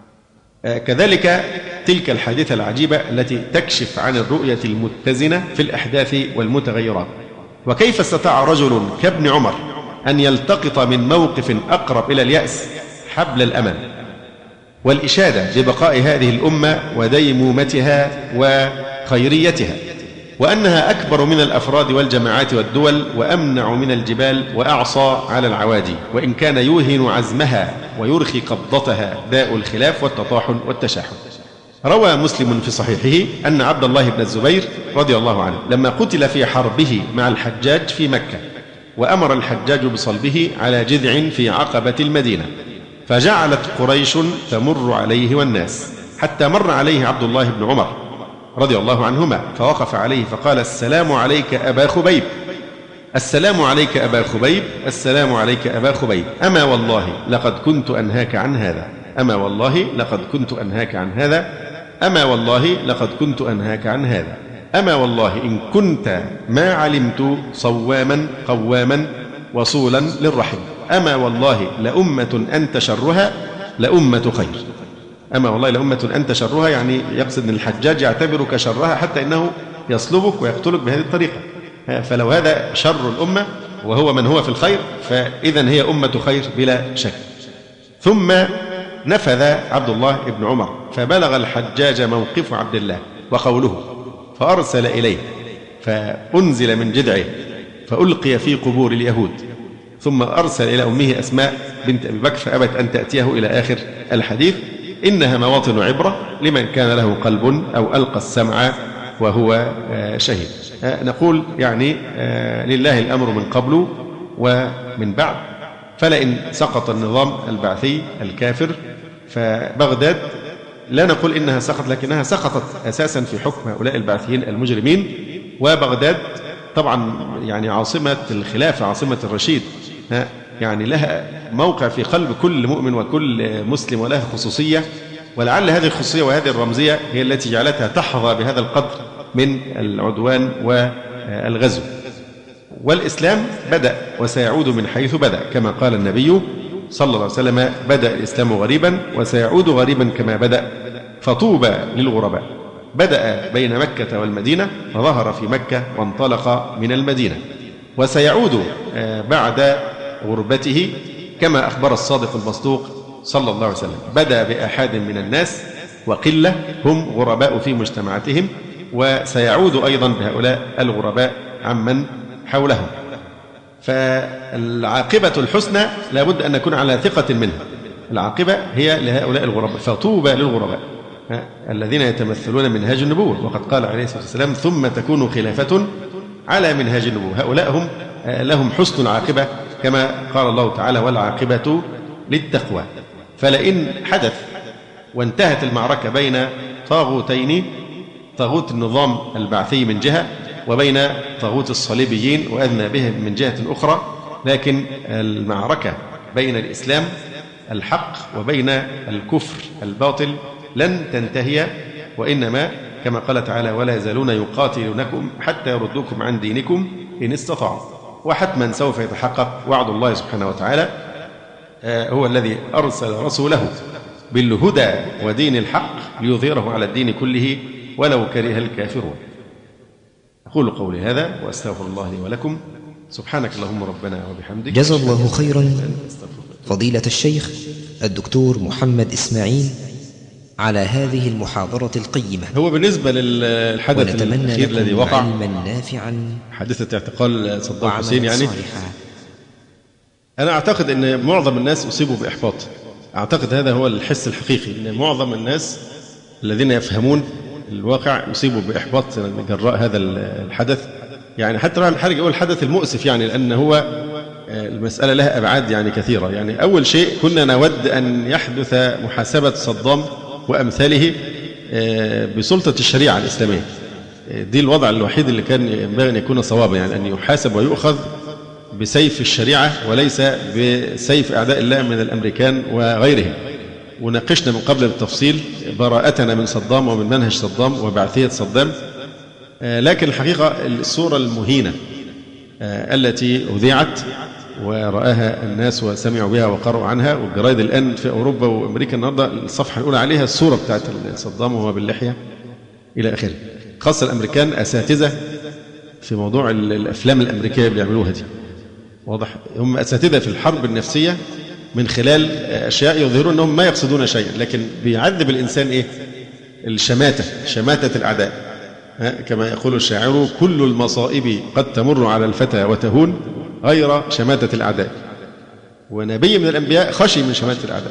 كذلك تلك الحادثة العجيبة التي تكشف عن الرؤية المتزنة في الأحداث والمتغيرات. وكيف استطاع رجل كابن عمر أن يلتقط من موقف أقرب إلى اليأس حبل الأمل والإشادة ببقاء هذه الأمة وديمومتها وخيريتها، وأنها أكبر من الأفراد والجماعات والدول، وأمنع من الجبال، وأعصى على العوادي، وإن كان يوهن عزمها ويرخي قبضتها داء الخلاف والتطاحن والتشاحن. روى مسلم في صحيحه أن عبد الله بن الزبير رضي الله عنه لما قتل في حربه مع الحجاج في مكة، وأمر الحجاج بصلبه على جذع في عقبة المدينة، فجعلت قريش تمر عليه والناس، حتى مر عليه عبد الله بن عمر رضي الله عنهما فوقف عليه فقال: السلام عليك أبا خبيب، السلام عليك أبا خبيب، السلام عليك أبا خبيب، أما والله لقد كنت أنهاك عن هذا، أما والله لقد كنت أنهاك عن هذا، أما والله لقد كنت أنهاك عن هذا، أما والله إن كنت ما علمت صواما قواما وصولا للرحم، أما والله لأمة أنت شرها لأمة خير. أما والله لأمة أنت شرها، يعني يقصد أن الحجاج يعتبرك شرها حتى إنه يصلبك ويقتلك بهذه الطريقة. فلو هذا شر الأمة وهو من هو في الخير، فإذن هي أمة خير بلا شك. ثم نفذ عبد الله بن عمر فبلغ الحجاج موقف عبد الله، وقوله فأرسل إليه فأنزل من جذعه فألقي في قبور اليهود ثم أرسل إلى أمه أسماء بنت أبي بكر فأبت أن تأتيه إلى آخر الحديث. إنها مواطن عبرة لمن كان له قلب أو ألقى السمع وهو شهيد. نقول يعني لله الأمر من قبل ومن بعد، فلئن سقط النظام البعثي الكافر فبغداد لا نقول إنها سقط، لكنها سقطت أساسا في حكم هؤلاء البعثيين المجرمين. وبغداد طبعا يعني عاصمة الخلافة، عاصمة الرشيد، يعني لها موقع في قلب كل مؤمن وكل مسلم ولها خصوصية، ولعل هذه الخصوصية وهذه الرمزية هي التي جعلتها تحظى بهذا القدر من العدوان والغزو. والإسلام بدأ وسيعود من حيث بدأ، كما قال النبي صلى الله عليه وسلم: بدأ الإسلام غريبا وسيعود غريبا كما بدأ، فطوبى للغرباء. بدأ بين مكة والمدينة فظهر في مكة وانطلق من المدينة، وسيعود بعد غربته كما أخبر الصادق المصدوق صلى الله عليه وسلم: بدأ بأحد من الناس وقلة هم غرباء في مجتمعاتهم، وسيعود أيضا بهؤلاء الغرباء عمن حولهم. فالعاقبة الحسنى لابد أن نكون على ثقة منها، العاقبة هي لهؤلاء الغرباء، فطوبى للغرباء الذين يتمثلون منهاج النبوة. وقد قال عليه الصلاة والسلام: ثم تكون خلافة على منهاج النبوة. هؤلاء هم لهم حسن العاقبة كما قال الله تعالى: والعاقبة للتقوى. فلئن حدث وانتهت المعركة بين طاغوتين، طاغوت النظام البعثي من جهة وبين طاغوت الصليبيين وأذنى بهم من جهة أخرى، لكن المعركة بين الإسلام الحق وبين الكفر الباطل لن تنتهي، وإنما كما قال تعالى: ولا يزالون يقاتلونكم حتى يردوكم عن دينكم إن استطاعوا. وحتما سوف يتحقق وعد الله سبحانه وتعالى. هو الذي أرسل رسوله بالهدى ودين الحق ليظهره على الدين كله ولو كره الكافرون. أقول قولي هذا وأستغفر الله لي ولكم. سبحانك اللهم ربنا وبحمدك. جزا الله خيرا فضيلة الشيخ الدكتور محمد إسماعيل على هذه المحاضرة القيمة. هو بالنسبة للحدث الأخير الذي وقع، نافعا، حادثة اعتقال صدام حسين، يعني أنا أعتقد أن معظم الناس أصيبوا بإحباط. أعتقد هذا هو الحس الحقيقي، أن معظم الناس الذين يفهمون الواقع أصيبوا بإحباط جراء هذا الحدث. يعني حتى الواحد الحرج يقول الحدث المؤسف، يعني لأن هو المسألة لها أبعاد يعني كثيرة. يعني أول شيء كنا نود أن يحدث محاسبة صدام وأمثاله بسلطة الشريعة الإسلامية. دي الوضع الوحيد اللي كان ينبغي أن يكون صوابا، يعني أن يحاسب ويؤخذ بسيف الشريعة وليس بسيف أعداء الله من الأمريكان وغيرهم. وناقشنا من قبل بالتفصيل براءتنا من صدام ومن منهج صدام وبعثية صدام. لكن الحقيقة الصورة المهينة التي أذيعت ورآها الناس وسمعوا بها وقرأوا عنها، والجرائد الآن في أوروبا وأمريكا النهاردة الصفحة الأولى عليها الصورة بتاعت صدام وهو باللحية إلى آخره. خاصة الأمريكان أساتذة في موضوع الأفلام الأمريكية اللي بيعملوها دي، واضح هم أساتذة في الحرب النفسية من خلال أشياء يظهرون أنهم ما يقصدون شيئا، لكن بيعذب الإنسان إيه؟ الشماتة، شماتة الأعداء. كما يقول الشاعر: كل المصائب قد تمر على الفتى وتهون غير شماتة الأعداء. ونبي من الأنبياء خشي من شماتة الأعداء.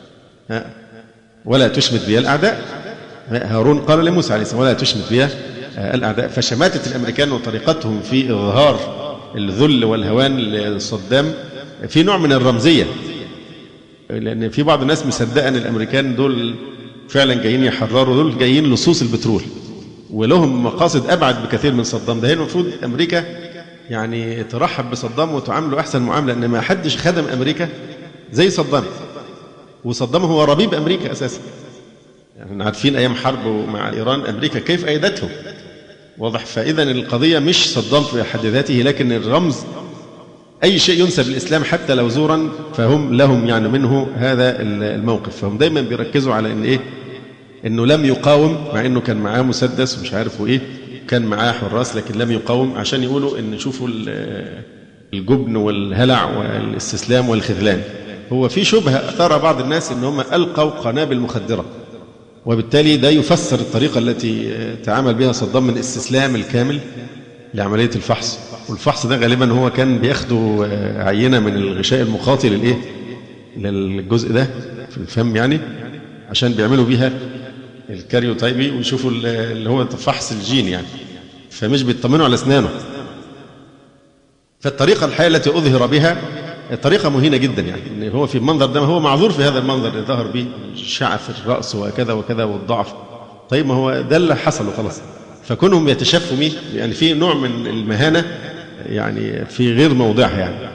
ولا تشمت بي الأعداء. هارون قال لموسى عليه السلام: ولا تشمت بي الأعداء. فشماتة الأمريكان وطريقتهم في إظهار الذل والهوان لصدام في نوع من الرمزية، لأن في بعض الناس مصدقة أن الأمريكان دول فعلا جايين يحرروا، دول جايين لصوص البترول ولهم مقاصد أبعد بكثير من صدام. ده هي المفروض أمريكا يعني ترحب بصدام وتعامله أحسن معاملة، إن ما حدش خدم أمريكا زي صدام، وصدام هو ربيب أمريكا أساسا. يعني عارفين أيام حرب مع إيران أمريكا كيف أيدته، واضح. فإذا القضية مش صدام في حد ذاته، لكن الرمز أي شيء ينسب للإسلام حتى لو زورا فهم لهم يعني منه هذا الموقف. فهم دايما بيركزوا على إن إيه، إنه لم يقاوم، مع إنه كان معاه مسدس ومش عارف إيه، كان معاه حراس لكن لم يقاوم، عشان يقولوا إن شوفوا الجبن والهلع والاستسلام والخذلان. هو في شبهة أثار بعض الناس إن هم ألقوا قنابل مخدرة وبالتالي ده يفسر الطريقة التي تعامل بها صدام من استسلام الكامل لعملية الفحص. والفحص ده غالبا هو كان بياخدوا عينة من الغشاء المخاطي للجزء ده في الفم يعني، عشان بيعملوا بيها الكاريوتايبي ويشوفوا اللي هو فحص الجين يعني، فمش بيطمنوا على أسنانه. فالطريقة الحقيقة التي أظهر بها طريقة مهينة جدا يعني، إن هو في المنظر ده هو معذور في هذا المنظر اللي ظهر به شعث الرأس وكذا وكذا والضعف. طيب ما هو ده اللي حصل وخلاص. فكونهم يتشفوا به يعني في نوع من المهانة يعني في غير موضعها يعني.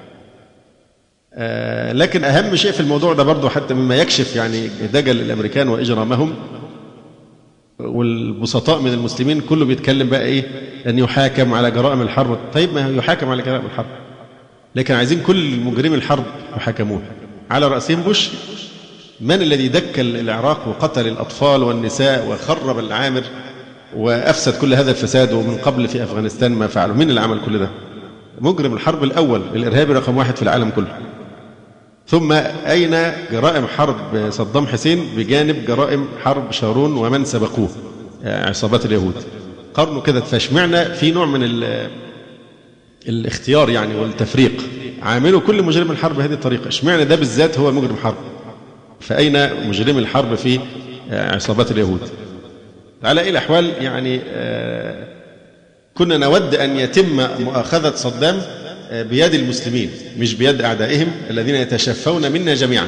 لكن أهم شيء في الموضوع ده برضو حتى مما يكشف يعني دجل الأمريكان وإجرامهم والبسطاء من المسلمين، كله بيتكلم بقى إيه أن يحاكم على جرائم الحرب. طيب ما يحاكم على جرائم الحرب، لكن عايزين كل مجرمي الحرب يحاكمون، على رأسهم بوش. من الذي دكل العراق وقتل الأطفال والنساء وخرب العامر وأفسد كل هذا الفساد، ومن قبل في أفغانستان ما فعلوا؟ من اللي عمل كل ده؟ مجرم الحرب الأول، الإرهابي رقم 1 في العالم كله. ثم أين جرائم حرب صدام حسين بجانب جرائم حرب شارون ومن سبقوه عصابات اليهود؟ قارنوا كده. فاشمعنا في نوع من الاختيار يعني والتفريق، عاملوا كل مجرم الحرب بهذه الطريقة، اشمعنا ده بالذات هو مجرم حرب؟ فأين مجرم الحرب في عصابات اليهود؟ على أي الأحوال يعني كنا نود أن يتم مؤاخذة صدام بيد المسلمين مش بيد أعدائهم الذين يتشفون منا جميعا.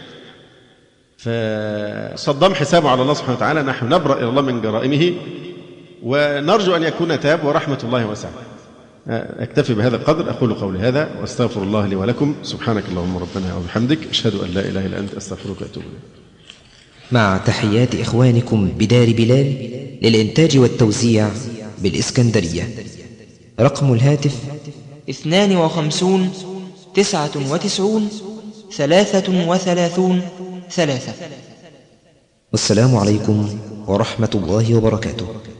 فصدام حسابه على الله سبحانه وتعالى، نحن نبرأ إلى الله من جرائمه ونرجو أن يكون تاب ورحمة الله واسعة. أكتفي بهذا القدر، أقول قولي هذا وأستغفر الله لي ولكم. سبحانك اللهم ربنا وبحمدك، أشهد أن لا إله إلا أنت، أستغفرك وأتوب إليك. مع تحيات إخوانكم بدار بلال للإنتاج والتوزيع بالإسكندرية. رقم الهاتف 52 99 33 3. والسلام عليكم ورحمة الله وبركاته.